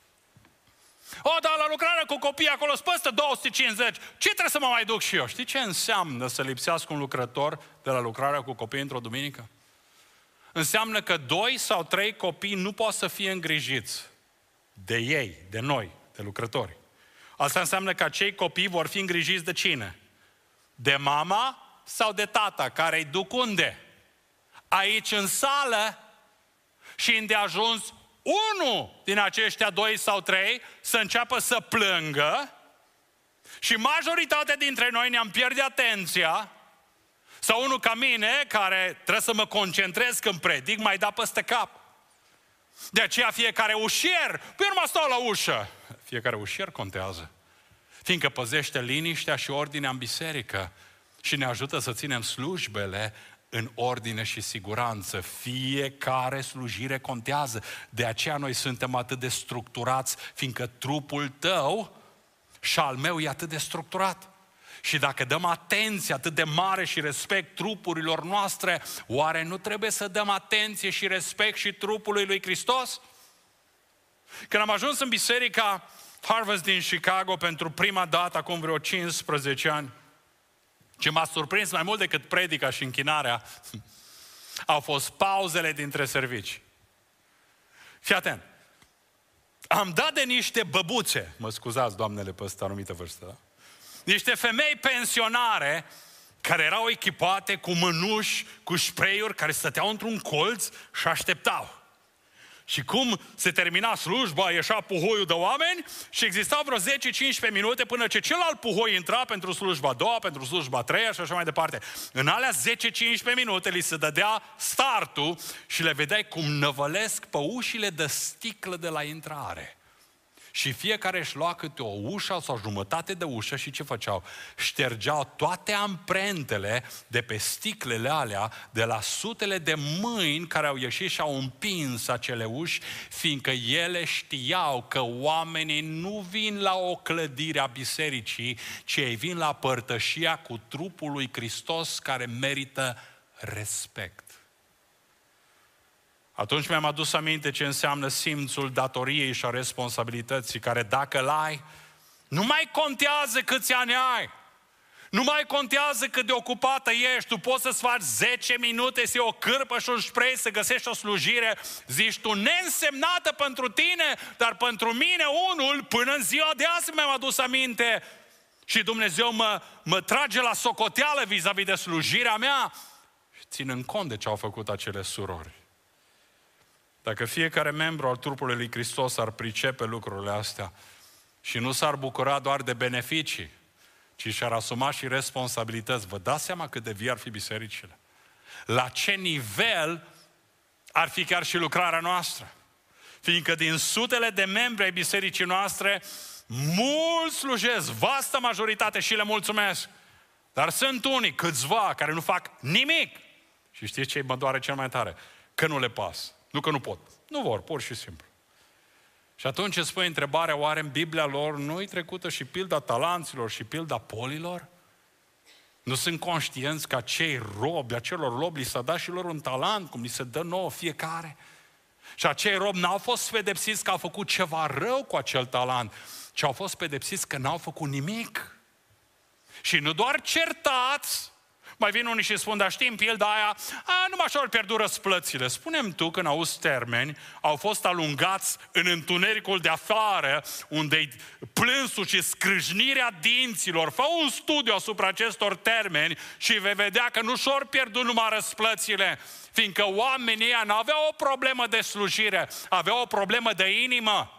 Dar la lucrarea cu copii acolo sunt peste 250. Ce trebuie să mă mai duc și eu? Știi ce înseamnă să lipsească un lucrător de la lucrarea cu copii într-o duminică? Înseamnă că 2 sau 3 copii nu pot să fie îngrijiți de ei, de noi, de lucrători. Asta înseamnă că acei copii vor fi îngrijiți de cine? De mama sau de tata, care îi duc unde? Aici în sală și îndeajuns unul din aceștia 2 sau 3 să înceapă să plângă și majoritatea dintre noi ne-am pierde atenția. Sau unul ca mine, care trebuie să mă concentrez când predic, mai da peste cap. De aceea fiecare ușier, eu nu mă stau la ușă. Fiecare ușier contează. Fiindcă păzește liniștea și ordinea în biserică și ne ajută să ținem slujbele în ordine și siguranță. Fiecare slujire contează. De aceea noi suntem atât de structurați, fiindcă trupul tău și al meu e atât de structurat. Și dacă dăm atenție atât de mare și respect trupurilor noastre, oare nu trebuie să dăm atenție și respect și trupului lui Hristos? Când am ajuns în biserica Harvest din Chicago pentru prima dată, acum vreo 15 ani, ce m-a surprins mai mult decât predica și închinarea, au fost pauzele dintre servicii. Fii atent. Am dat de niște băbuțe, mă scuzați, doamnele, pe ăsta anumită vârstă, da? Niște femei pensionare care erau echipate cu mânuși, cu spray-uri, care stăteau într-un colț și așteptau. Și cum se termina slujba, ieșea puhoiul de oameni și existau vreo 10-15 minute până ce celălalt puhoi intra pentru slujba a doua, pentru slujba a treia și așa mai departe. În alea 10-15 minute li se dădea startul și le vedeai cum năvălesc pe ușile de sticlă de la intrare. Și fiecare își lua câte o ușă sau jumătate de ușă și ce făceau? Ștergeau toate amprentele de pe sticlele alea, de la sutele de mâini care au ieșit și au împins acele uși, fiindcă ele știau că oamenii nu vin la o clădire a bisericii, ci ei vin la părtășia cu trupul lui Hristos care merită respect. Atunci mi-am adus aminte ce înseamnă simțul datoriei și a responsabilității, care dacă l-ai, nu mai contează câți ani ai, nu mai contează cât de ocupată ești, tu poți să-ți faci 10 minute, să iei o cârpă și un spray, să găsești o slujire, zici tu, neînsemnată pentru tine, dar pentru mine unul, până în ziua de azi mi-am adus aminte și Dumnezeu mă trage la socoteală vis-a-vis de slujirea mea și ținând cont de ce au făcut acele surori. Dacă fiecare membru al trupului lui Hristos ar pricepe lucrurile astea și nu s-ar bucura doar de beneficii, ci și-ar asuma și responsabilități, vă dați seama cât de vii ar fi bisericile? La ce nivel ar fi chiar și lucrarea noastră? Fiindcă din sutele de membri ai bisericii noastre, mulți slujesc, vastă majoritate și le mulțumesc. Dar sunt unii, câțiva, care nu fac nimic. Și știți ce mă doare cel mai tare? Că nu le pas. Nu că nu pot. Nu vor, pur și simplu. Și atunci îți pui întrebarea, oare în Biblia lor nu-i trecută și pilda talanților și pilda polilor? Nu sunt conștienți că acelor robi li s-a dat și lor un talent, cum li se dă nouă fiecare? Și acei robi n-au fost pedepsiți că au făcut ceva rău cu acel talent, ci au fost pedepsiți că n-au făcut nimic. Și nu doar certați, mai vin unii și spun, dar știi, în pilda aia, numai așa au pierdut răsplățile. Spune-mi tu, când auzi termeni, au fost alungați în întunericul de afară, unde-i plânsul și scrâșnirea dinților. Fă un studiu asupra acestor termeni și vei vedea că nu și-au pierdut numai răsplățile, fiindcă oamenii ăia nu aveau o problemă de slujire, aveau o problemă de inimă.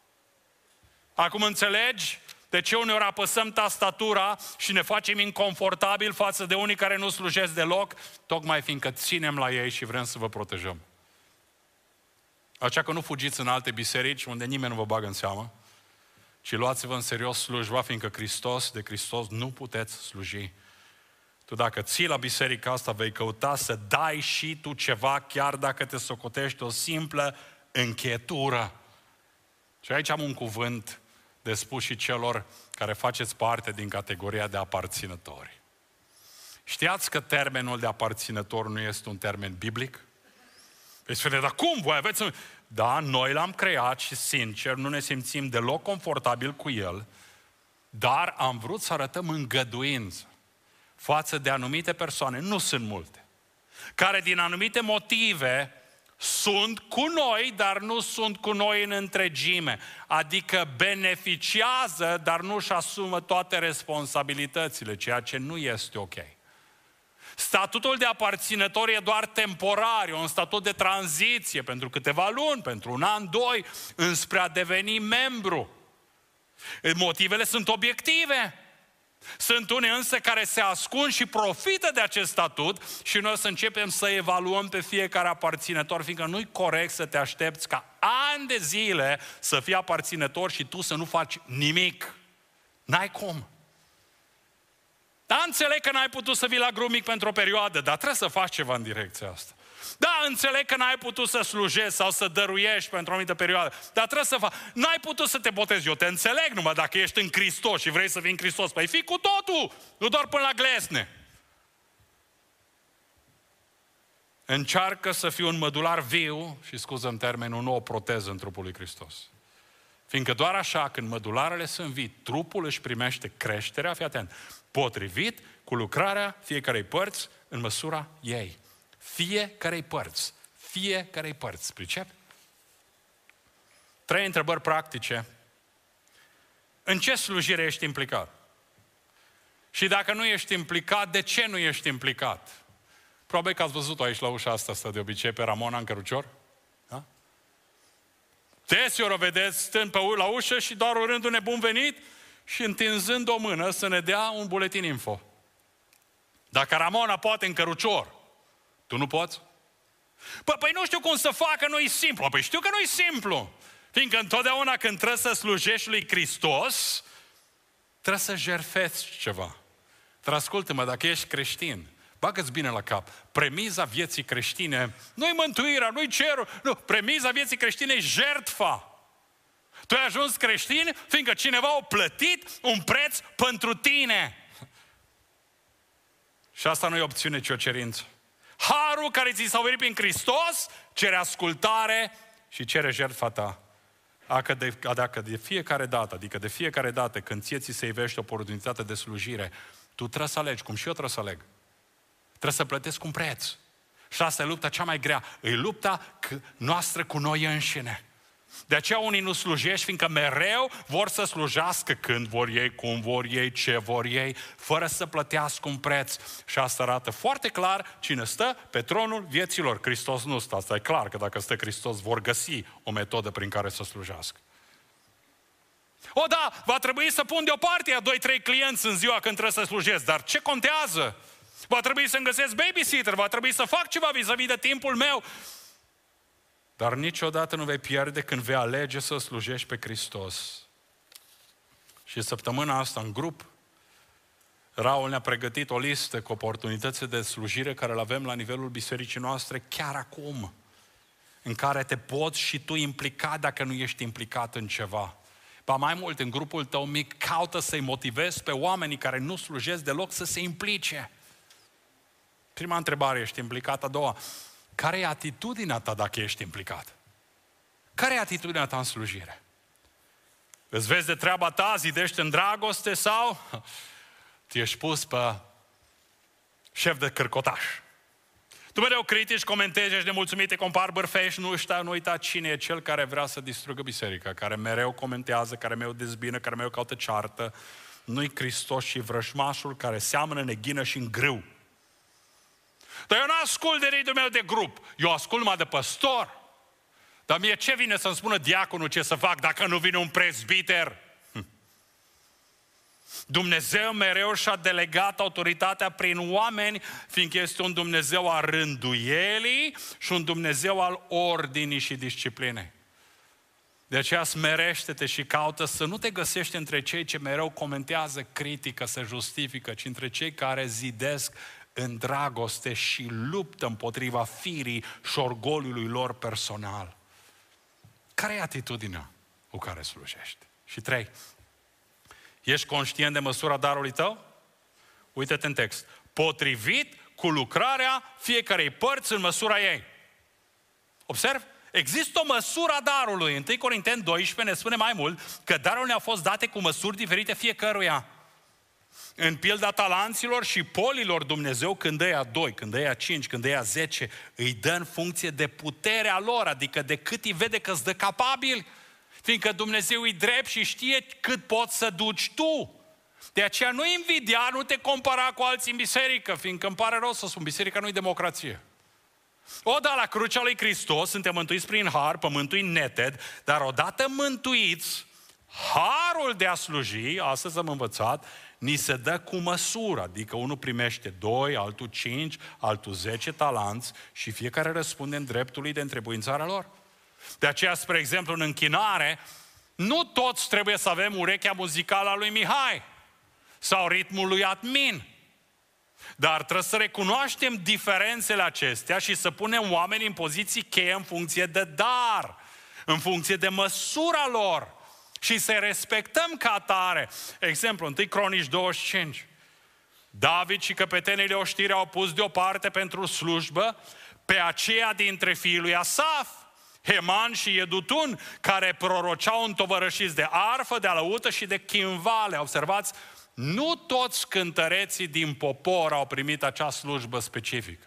Acum înțelegi de ce uneori apăsăm tastatura și ne facem inconfortabil față de unii care nu slujesc deloc? Tocmai fiindcă ținem la ei și vrem să vă protejăm. Așa că nu fugiți în alte biserici unde nimeni nu vă bagă în seamă, ci luați-vă în serios slujba, fiindcă de Hristos nu puteți sluji. Tu dacă ții la biserica asta, vei căuta să dai și tu ceva, chiar dacă te socotești o simplă încheietură. Și aici am un cuvânt de spus și celor care faceți parte din categoria de aparținători. Știați că termenul de aparținător nu este un termen biblic? Veți spune, dar cum voi aveți... Da, noi l-am creat și sincer nu ne simțim deloc confortabil cu el, dar am vrut să arătăm îngăduință față de anumite persoane, nu sunt multe, care din anumite motive sunt cu noi, dar nu sunt cu noi în întregime. Adică beneficiază, dar nu își asumă toate responsabilitățile, ceea ce nu este ok. Statutul de aparținător e doar temporar, e un statut de tranziție pentru câteva luni, pentru un an, doi, înspre a deveni membru. Motivele sunt obiective. Sunt unii însă care se ascund și profită de acest statut și noi o să începem să evaluăm pe fiecare aparținător, fiindcă nu-i corect să te aștepți ca ani de zile să fii aparținător și tu să nu faci nimic. N-ai cum. Da, înțeleg că n-ai putut să vii la grup mic pentru o perioadă, dar trebuie să faci ceva în direcția asta. Da, înțeleg că n-ai putut să slujești sau să dăruiești pentru o anumită perioadă, dar trebuie să faci. N-ai putut să te botezi. Eu te înțeleg numai dacă ești în Hristos și vrei să fii în Hristos. Păi fii cu totul, nu doar până la glesne. Încearcă să fii un mădular viu și, scuză-mi termenul, nu o proteză în trupul lui Hristos. Fiindcă doar așa, când mădularele sunt vii, trupul își primește creșterea, fii atent, potrivit cu lucrarea fiecarei părți în măsura ei. Fiecarei părți. Pricep? 3 întrebări practice. În ce slujire ești implicat? Și dacă nu ești implicat, de ce nu ești implicat? Probabil că ați văzut-o aici la ușa asta de obicei pe Ramona în cărucior. Da? Deseori o vedeți stând la ușă și doar urându-ne bun venit și întinzând o mână să ne dea un buletin info. Dacă Ramona poate în cărucior, tu nu poți? Păi nu știu cum să facă, nu-i simplu. Păi știu că nu-i simplu. Fiindcă întotdeauna când trebuie să slujești lui Hristos, trebuie să jertfești ceva. Dar ascultă-mă, dacă ești creștin, bagă-ți bine la cap. Premiza vieții creștine nu-i mântuirea, nu-i cerul. Nu, premiza vieții creștine e jertfa. Tu ai ajuns creștin fiindcă cineva a plătit un preț pentru tine. Și asta nu e opțiune, ci o cerință. Harul care ți s-a oferit prin Hristos cere ascultare și cere jertfa ta. Dacă de fiecare dată când ție ți se ivește oportunitate de slujire, tu trebuie să alegi, cum și eu trebuie să aleg. Trebuie să plătesc un preț. Și asta e lupta cea mai grea. E lupta noastră cu noi înșine. De aceea unii nu slujești, fiindcă mereu vor să slujească când vor ei, cum vor ei, ce vor ei, fără să plătească un preț. Și asta arată foarte clar cine stă pe tronul vieților. Hristos nu stă. Asta e clar, că dacă stă Hristos vor găsi o metodă prin care să slujească. O, da, va trebui să pun deoparte 2-3 clienți în ziua când trebuie să slujesc, dar ce contează? Va trebui să-mi găsesc babysitter, va trebui să fac ceva vis-a-vis de timpul meu. Dar niciodată nu vei pierde când vei alege să slujești pe Hristos. Și săptămâna asta, în grup, Raul ne-a pregătit o listă cu oportunități de slujire care le avem la nivelul bisericii noastre chiar acum, în care te poți și tu implica dacă nu ești implicat în ceva. Ba mai mult, în grupul tău mic, caută să-i motivezi pe oamenii care nu slujesc deloc să se implice. Prima întrebare, ești implicat? A doua, care e atitudinea ta dacă ești implicat? Care e atitudinea ta în slujire? Îți vezi de treaba ta, zidești în dragoste sau ți ești pus pe șef de cârcotaș? Tu mereu critici, comentezi, ești nemulțumit, te compari, bârfești, nu uita cine e cel care vrea să distrugă biserica, care mereu comentează, care mereu dezbină, care mereu caută ceartă. Nu-i Hristos, ci vrăjmașul care seamănă în neghină și în grâu. Dar eu nu ascult de ridul meu de grup, eu ascult numai de păstor. Dar mie ce vine să-mi spună diaconul ce să fac dacă nu vine un prezbiter? Dumnezeu mereu și-a delegat autoritatea prin oameni, fiindcă este un Dumnezeu al rânduielii și un Dumnezeu al ordinii și disciplinei. De aceea smerește-te și caută să nu te găsești între cei ce mereu comentează, critică, se justifică, ci între cei care zidesc în dragoste și luptă împotriva firii și orgoliului lor personal. Care e atitudinea cu care slujești? Și 3. Ești conștient de măsura darului tău? Uită-te în text. Potrivit cu lucrarea fiecarei părți în măsura ei. Observ? Există o măsură a darului. 1 Corinteni 12 ne spune mai mult că darurile ne-au fost date cu măsuri diferite fiecăruia. În pilda talanților și polilor Dumnezeu, când dă 2, când dă 5, când dă 10, îi dă în funcție de puterea lor, adică de cât îi vede că îți dă capabil. Fiindcă Dumnezeu e drept și știe cât poți să duci tu. De aceea nu invidia, nu te compara cu alții în biserică, fiindcă îmi pare rău să spun, biserica nu e democrație. Da, la crucea lui Hristos suntem mântuiți prin har, pământul e neted, dar odată mântuiți, harul de a sluji, astăzi am învățat, ni se dă cu măsură, adică unul primește 2, altul 5, altul 10 talanți și fiecare răspunde în dreptul lui de întrebuințarea lor. De aceea, spre exemplu, în închinare, nu toți trebuie să avem urechea muzicală a lui Mihai sau ritmul lui Admin. Dar trebuie să recunoaștem diferențele acestea și să punem oamenii în poziții cheie în funcție de dar, în funcție de măsura lor și să-i respectăm ca atare. Exemplu, 1 Cronici 25. David și căpetenile oștiri au pus deoparte pentru slujbă pe aceia dintre fiii lui Asaf, Heman și Edutun, care proroceau întovărășiți de arfă, de alăută și de chimvale. Observați, nu toți cântăreții din popor au primit acea slujbă specifică,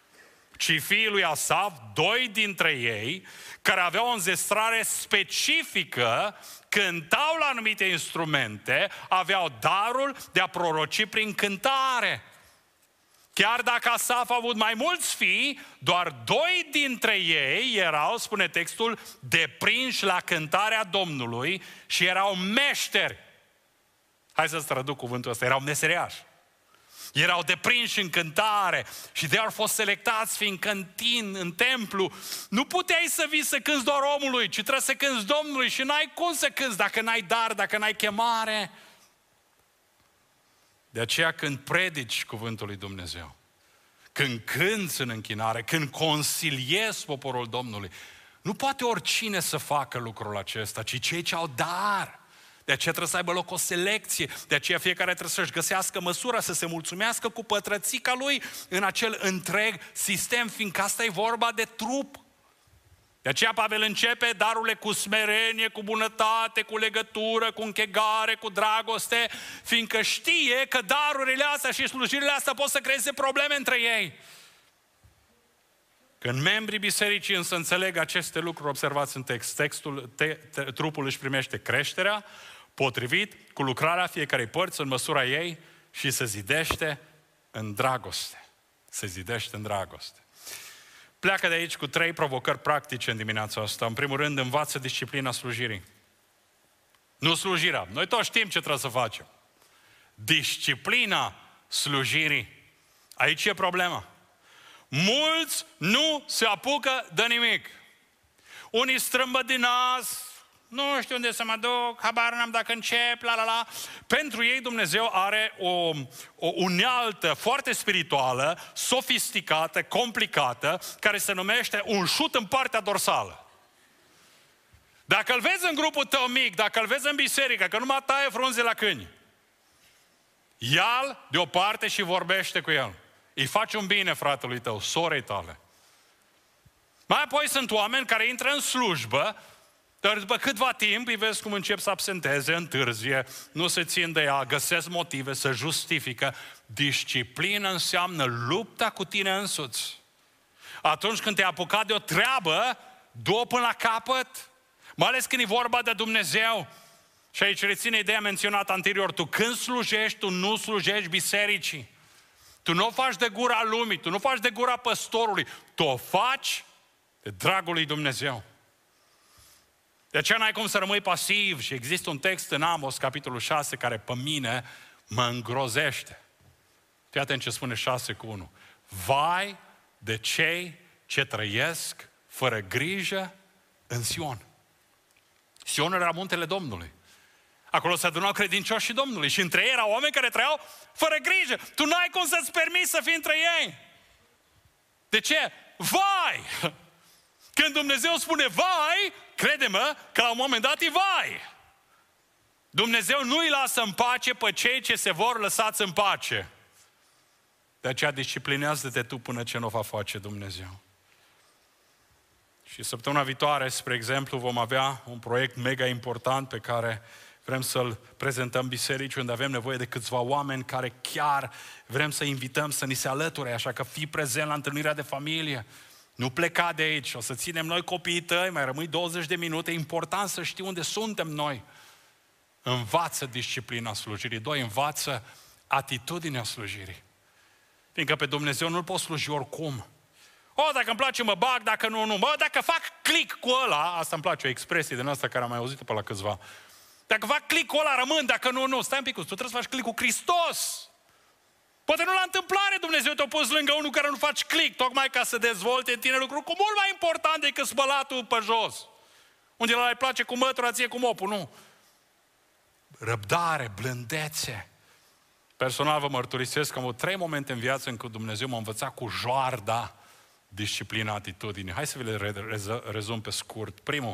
ci fiii lui Asaf, 2 dintre ei, care aveau o înzestrare specifică, cântau la anumite instrumente, aveau darul de a proroci prin cântare. Chiar dacă Asaf a avut mai mulți fii, doar 2 dintre ei erau, spune textul, deprinși la cântarea Domnului și erau meșteri. Hai să-ți traduc cuvântul ăsta, erau meseriași. Erau deprinși în cântare și de-aia au fost selectați, fiindcă în templu nu puteai să vii să cânți doar omului, ci trebuie să cânți Domnului și n-ai cum să cânți dacă n-ai dar, dacă n-ai chemare. De aceea când predici cuvântul lui Dumnezeu, când cânți în închinare, când consiliezi poporul Domnului, nu poate oricine să facă lucrul acesta, ci cei ce au dar. De aceea trebuie să aibă loc o selecție, de aceea fiecare trebuie să-și găsească măsura, să se mulțumească cu pătrățica lui în acel întreg sistem, fiindcă asta e vorba de trup. De aceea Pavel începe darurile cu smerenie, cu bunătate, cu legătură, cu închegare, cu dragoste, fiindcă știe că darurile astea și slujirile astea pot să creeze probleme între ei. Când membrii bisericii însă înțeleg aceste lucruri, observați în text, trupul își primește creșterea, potrivit cu lucrarea fiecarei părți în măsura ei și se zidește în dragoste. Se zidește în dragoste. Pleacă de aici cu 3 provocări practice în dimineața asta. În primul rând, învață disciplina slujirii. Nu slujirea. Noi toți știm ce trebuie să facem. Disciplina slujirii. Aici e problema. Mulți nu se apucă de nimic. unii strâmbă din nas, nu știu unde să mă duc, habar n-am dacă încep, la. Pentru ei Dumnezeu are o unealtă foarte spirituală, sofisticată, complicată, care se numește un șut în partea dorsală. Dacă îl vezi în grupul tău mic, dacă îl vezi în biserică, că numai taie frunze la câini, ia-l deoparte și vorbește cu el. Îi faci un bine fratelui tău, sorei tale. Mai apoi sunt oameni care intră în slujbă, dar după câtva timp îi vezi cum încep să absenteze, întârzie, nu se țin de ea, găsesc motive, să justifică. Disciplină înseamnă lupta cu tine însuți. Atunci când te-ai apucat de o treabă, du-o până la capăt, mai ales când e vorba de Dumnezeu. Și aici reține ideea menționată anterior, tu când slujești, tu nu slujești bisericii. Tu nu o faci de gura lumii, tu nu o faci de gura păstorului, tu o faci de dragul lui Dumnezeu. De aceea n-ai cum să rămâi pasiv și există un text în Amos, capitolul 6, care pe mine mă îngrozește. Fii atent ce spune 6:1. Vai de cei ce trăiesc fără grijă în Sion. Sion era muntele Domnului. Acolo se adunau credincioșii Domnului și între ei erau oameni care trăiau fără grijă. Tu n-ai cum să-ți permiți să fii între ei. De ce? Vai! Când Dumnezeu spune vai, crede-mă că la un moment dat e vai. Dumnezeu nu îi lasă în pace pe cei ce se vor lăsați în pace. De aceea disciplinează-te tu până ce nu o va face Dumnezeu. Și săptămâna viitoare, spre exemplu, vom avea un proiect mega important pe care vrem să-l prezentăm bisericii, unde avem nevoie de câțiva oameni care chiar vrem să invităm să ni se alăture, așa că fii prezent la întâlnirea de familie. Nu pleca de aici, o să ținem noi copiii tăi, mai rămâi 20 de minute, e important să știi unde suntem noi. Învață disciplina slujirii. 2, învață atitudinea slujirii. Fiindcă pe Dumnezeu nu-L poți sluji oricum. Dacă îmi place mă bag, dacă nu, nu. Dacă fac click cu ăla, asta îmi place, o expresie din asta care am mai auzit-o pe la câțiva. Dacă fac click cu ăla, rămân, dacă nu, nu. Stai un pic, tu trebuie să faci click cu Hristos. Poate nu la întâmplare Dumnezeu te-a pus lângă unul care nu faci click, tocmai ca să dezvolte în tine lucruri cu mult mai important decât spălatul pe jos. Unde la îi place cu mătura, ție cu mopul, nu. Răbdare, blândețe. Personal vă mărturisesc că am avut 3 momente în viață în care Dumnezeu m-a învățat cu joarda disciplina atitudinii. Hai să vi le rezum pe scurt. Primul,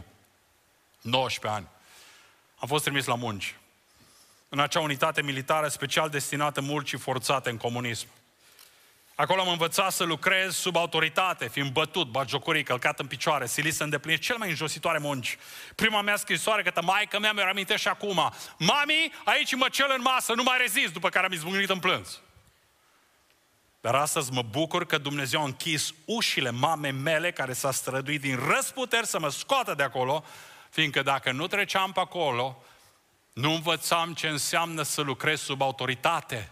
19 ani. Am fost trimis la munci. În acea unitate militară special destinată muncii forțate în comunism. Acolo am învățat să lucrez sub autoritate, fiind bătut, batjocorit, călcat în picioare, silit să îndeplinesc cel mai înjositoare munci. Prima mea scrisoare către maică mea mi-o amintesc și acum. Mami, aici mă cel în masă, nu mai rezist, după care am izbucnit în plâns. Dar astăzi mă bucur că Dumnezeu a închis ușile mamei mele care s-a străduit din răsputeri să mă scoată de acolo, fiindcă dacă nu treceam pe acolo, nu învățam ce înseamnă să lucrezi sub autoritate,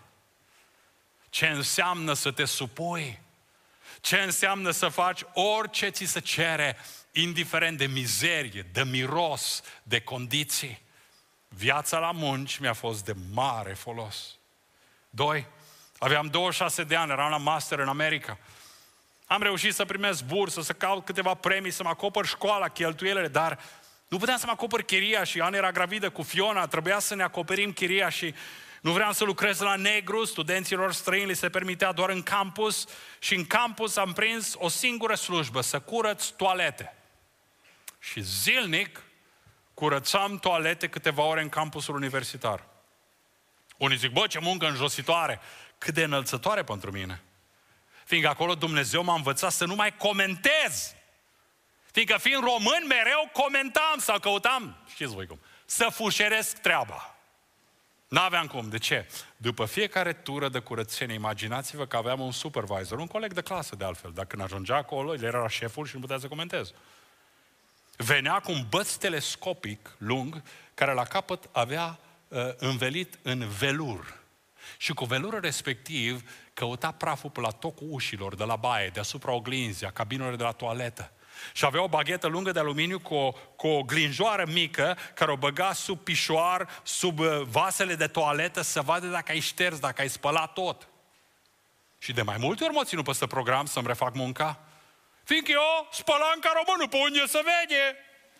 ce înseamnă să te supui, ce înseamnă să faci orice ți se cere, indiferent de mizerie, de miros, de condiții. Viața la munci mi-a fost de mare folos. 2. Aveam 26 de ani, eram la master în America. Am reușit să primesc bursă, să caut câteva premii, să mă acopăr școala, cheltuielile, dar nu puteam să mă acopăr chiria și Ana era gravidă cu Fiona, trebuia să ne acoperim chiria și nu vreau să lucrez la negru, studenților străini li se permitea doar în campus și în campus am prins o singură slujbă, să curăț toalete. Și zilnic curățam toalete câteva ore în campusul universitar. Unii zic, ce muncă înjositoare, cât de înălțătoare pentru mine. Fiindcă acolo Dumnezeu m-a învățat să nu mai comentez. Fiindcă fiind român, mereu comentam sau căutam, știți voi cum, să fușeresc treaba. N-aveam cum. De ce? După fiecare tură de curățenie, imaginați-vă că aveam un supervisor, un coleg de clasă de altfel. Dacă când ajungea acolo, el era șeful și nu putea să comenteze. Venea cu un băț telescopic lung, care la capăt avea învelit în velur. Și cu velurul respectiv căuta praful pe la tocul ușilor de la baie, deasupra oglinzii, a cabinelor de la toaletă. Și avea o baghetă lungă de aluminiu cu o glinjoară mică care o băga sub pișoar, sub vasele de toaletă să vadă dacă ai șters, dacă ai spălat tot. Și de mai multe ori m-a ținut pe ăsta program să-mi refac munca. Fiindcă eu spălam ca românul, pe unde se vede.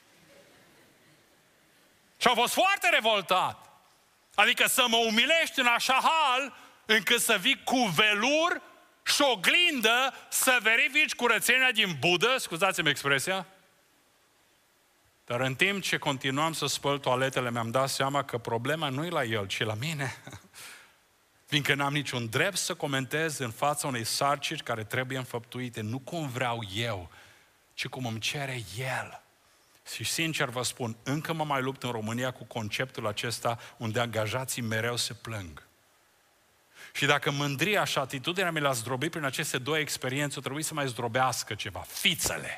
Și am fost foarte revoltat. Adică să mă umilești în așa hal, încât să vii cu velur și oglindă să verifici curățenia din budă, scuzați-mi expresia. Dar în timp ce continuam să spăl toaletele, mi-am dat seama că problema nu e la el, ci la mine. Fiindcă n-am niciun drept să comentez în fața unei sarcini care trebuie înfăptuite, nu cum vreau eu, ci cum îmi cere el. Și sincer vă spun, încă mă mai lupt în România cu conceptul acesta unde angajații mereu se plâng. Și dacă mândria și atitudinea mi l-a zdrobit prin aceste două experiențe, o trebuie să mai zdrobească ceva. Fițele.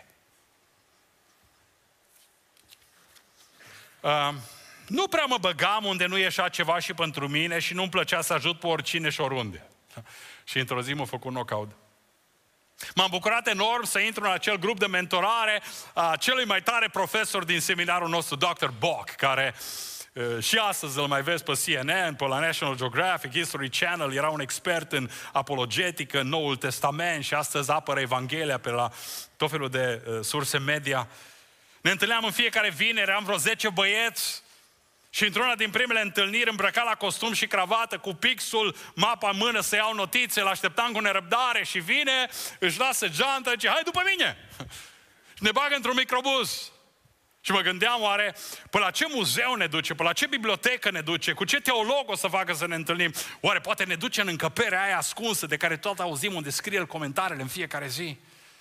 Nu prea mă băgam unde nu ieșea ceva și pentru mine și nu-mi plăcea să ajut pe oricine și oriunde. Și într-o zi m-a făcut knockout. M-am bucurat enorm să intru în acel grup de mentorare a celui mai tare profesor din seminarul nostru, Dr. Bock, care și astăzi îl mai vezi pe CNN, pe la National Geographic, History Channel, era un expert în apologetică, în Noul Testament și astăzi apără Evanghelia pe la tot felul de surse media. Ne întâlneam în fiecare vineri, am vreo 10 băieți și într-una din primele întâlniri îmbrăcat la costum și cravată, cu pixul, mapa în mână să iau notițe, îl așteptam cu nerăbdare și vine, își lasă geanta, zice, hai după mine! Și ne bagă într-un microbuz. Și mă gândeam, oare, pe la ce muzeu ne duce, pe la ce bibliotecă ne duce, cu ce teolog o să facă să ne întâlnim? Oare poate ne duce în încăperea aia ascunsă de care tot auzim, unde scrie el comentariile în fiecare zi?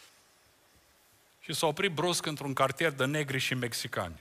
Și s-a oprit brusc într-un cartier de negri și mexicani.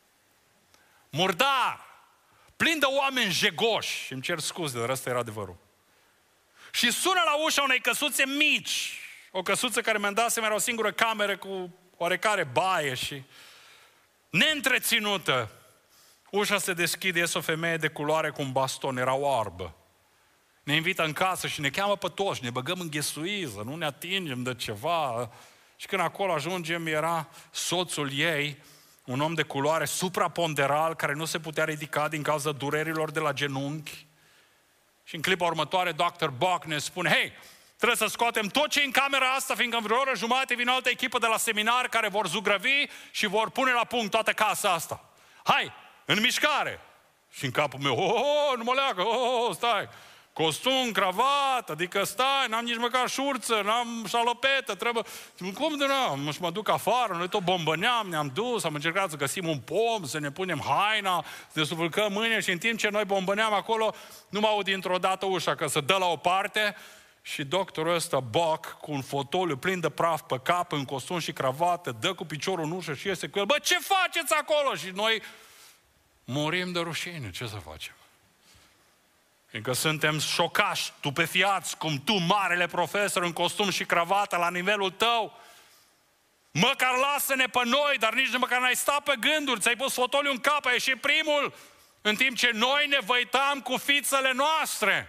Murdar, plin de oameni jegoși, și îmi cer scuze, dar ăsta era adevărul. Și sună la ușa unei căsuțe mici, o căsuță care mi-am dat seama era o singură cameră cu oarecare baie și neîntreținută. Ușa se deschide, iese o femeie de culoare cu un baston, era oarbă. Ne invită în casă și ne cheamă pe toți, ne băgăm în ghesuiză, nu ne atingem de ceva. Și când acolo ajungem, era soțul ei, un om de culoare supraponderal, care nu se putea ridica din cauza durerilor de la genunchi. Și în clipa următoare, Dr. Bock ne spune, hei, trebuie să scoatem tot ce în camera asta, fiindcă în vreo oră jumate vine o altă echipă de la seminar care vor zugrăvi și vor pune la punct toată casa asta. Hai, în mișcare! Și în capul meu, nu mă leagă, stai! Costum, cravat, adică stai, n-am nici măcar șurță, n-am șalopetă, trebuie... Cum de n-am? Și mă duc afară, noi tot bombăneam, ne-am dus, am încercat să găsim un pom, să ne punem haina, să ne suflcăm mâine și în timp ce noi bombăneam acolo, nu mă aud dintr-o dată ușa, că se dă la o parte și doctorul ăsta, Bock, cu un fotoliu plin de praf pe cap, în costum și cravată, dă cu piciorul în ușă și iese cu el, bă, ce faceți acolo? Și noi murim de rușine, ce să facem? Fiindcă suntem șocați, stupefiați, cum tu, marele profesor, în costum și cravată, la nivelul tău, măcar lasă-ne pe noi, dar nici măcar n-ai stat pe gânduri, ți-ai pus fotoliu în cap, ai ieșit primul, în timp ce noi ne văitam cu fițele noastre.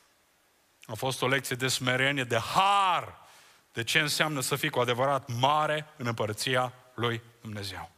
A fost o lecție de smerenie, de har, de ce înseamnă să fii cu adevărat mare în împărăția lui Dumnezeu.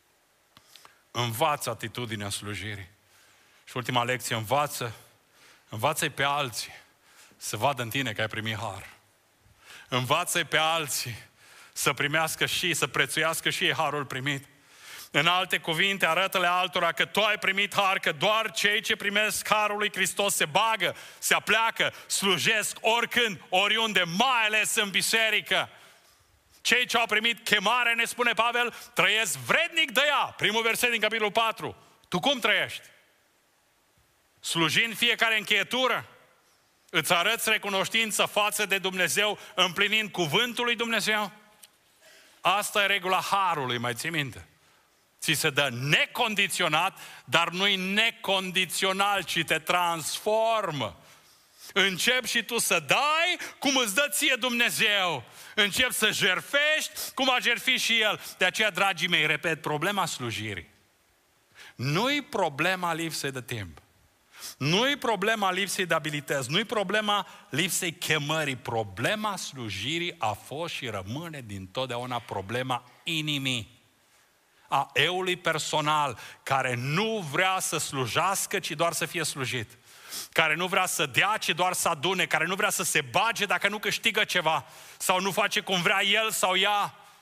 Învață atitudinea slujirii. Și ultima lecție, învață-i pe alții să vadă în tine că ai primit har. Învață-i pe alții să primească și să prețuiască și ei harul primit. În alte cuvinte, arată-le altora că tu ai primit har, că doar cei ce primesc harul lui Hristos se bagă, se apleacă, slujesc oricând, oriunde, mai ales în biserică. Cei ce au primit chemare, ne spune Pavel, trăiesc vrednic de ea. Primul verset din capitolul 4. Tu cum trăiești? Slujind fiecare încheietură, îți arăți recunoștință față de Dumnezeu, împlinind cuvântul lui Dumnezeu? Asta e regula harului, mai ții minte? Ți se dă necondiționat, dar nu-i necondițional, ci te transformă. Începi și tu să dai cum îți dă ție Dumnezeu. Începi să jertfești cum a jertfit și El. De aceea, dragii mei, repet, problema slujirii nu-i problema lipsei de timp. Nu-i problema lipsei de abilități, nu-i problema lipsei chemării. Problema slujirii a fost și rămâne dintotdeauna problema inimii. A eului personal, care nu vrea să slujească, ci doar să fie slujit. Care nu vrea să dea, ci doar să adune. Care nu vrea să se bage dacă nu câștigă ceva. Sau nu face cum vrea el sau ea.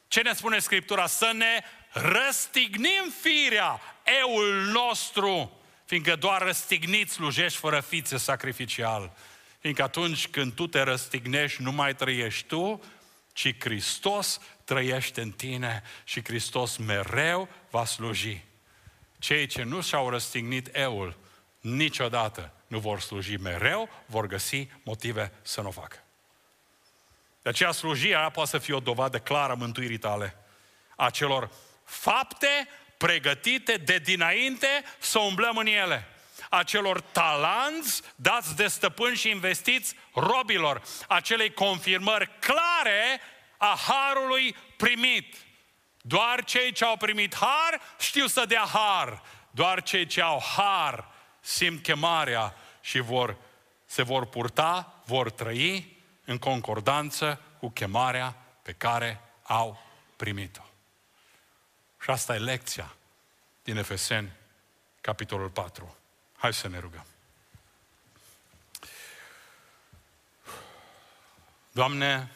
Ce ne spune Scriptura? Să ne răstignim firea, eul nostru, fiindcă doar răstignit slujești fără fițe sacrificial. Fiindcă atunci când tu te răstignești, nu mai trăiești tu, ci Hristos trăiește în tine și Hristos mereu va sluji. Cei ce nu și-au răstignit eul, niciodată nu vor sluji, mereu vor găsi motive să nu o facă. De aceea slujirea poate să fie o dovadă clară a mântuirii tale, a celor fapte pregătite de dinainte să umblăm în ele, a celor talanți dați de stăpâni și investiți robilor, acelei confirmări clare a harului primit. Doar cei ce au primit har știu să dea har. Doar cei ce au har simt chemarea și se vor purta, vor trăi în concordanță cu chemarea pe care au primit-o. Și asta e lecția din Efeseni, capitolul 4. Hai să ne rugăm. Doamne,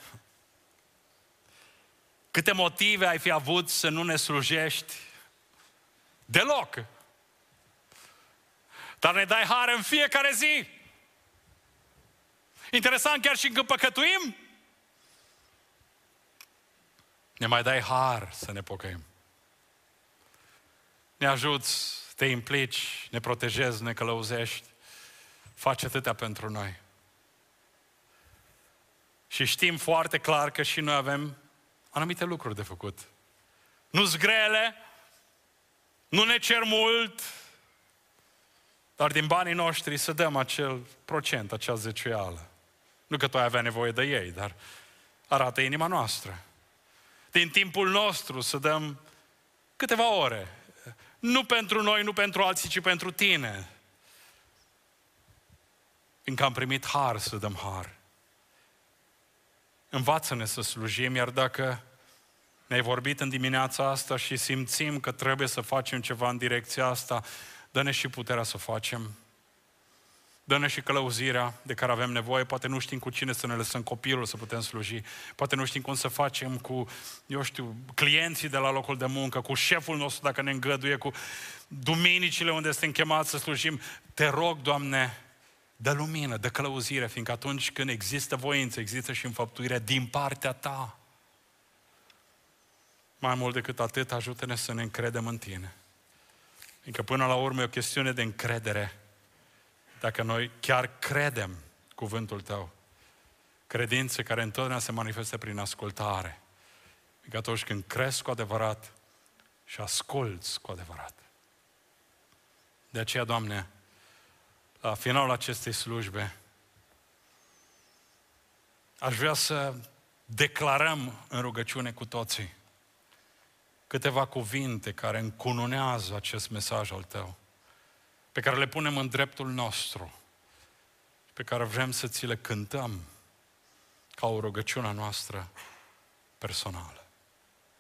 câte motive ai fi avut să nu ne slujești? Deloc! Dar ne dai har în fiecare zi. Interesant, chiar și când păcătuim, ne mai dai har să ne pocăim. Ne ajuți, te implici, ne protejezi, ne călăuzești, faci atâtea pentru noi. Și știm foarte clar că și noi avem anumite lucruri de făcut. Nu-s grele, nu ne cer mult, dar din banii noștri să dăm acel procent, acea zeciuială. Nu că tu ai avea nevoie de ei, dar arată inima noastră. Din timpul nostru să dăm câteva ore. Nu pentru noi, nu pentru alții, ci pentru tine. Fiindcă am primit har să dăm har. Învață-ne să slujim, iar dacă ne-ai vorbit în dimineața asta și simțim că trebuie să facem ceva în direcția asta, dă-ne și puterea să o facem. Dă-ne și călăuzirea de care avem nevoie. Poate nu știm cu cine să ne lăsăm copilul să putem sluji. Poate nu știm cum să facem cu, clienții de la locul de muncă, cu șeful nostru dacă ne îngăduie, cu duminicile unde suntem chemați să slujim. Te rog, Doamne, dă lumină, dă călăuzire, fiindcă atunci când există voință, există și înfăptuire din partea Ta. Mai mult decât atât, ajută-ne să ne încredem în Tine. Fiindcă până la urmă e o chestiune de încredere. Dacă noi chiar credem cuvântul Tău, credință care întotdeauna se manifestă prin ascultare. Fiindcă atunci când crezi cu adevărat și asculți cu adevărat. De aceea, Doamne, la finalul acestei slujbe, aș vrea să declarăm în rugăciune cu toții câteva cuvinte care încununează acest mesaj al Tău, pe care le punem în dreptul nostru, pe care vrem să ți le cântăm ca o rugăciune noastră personală.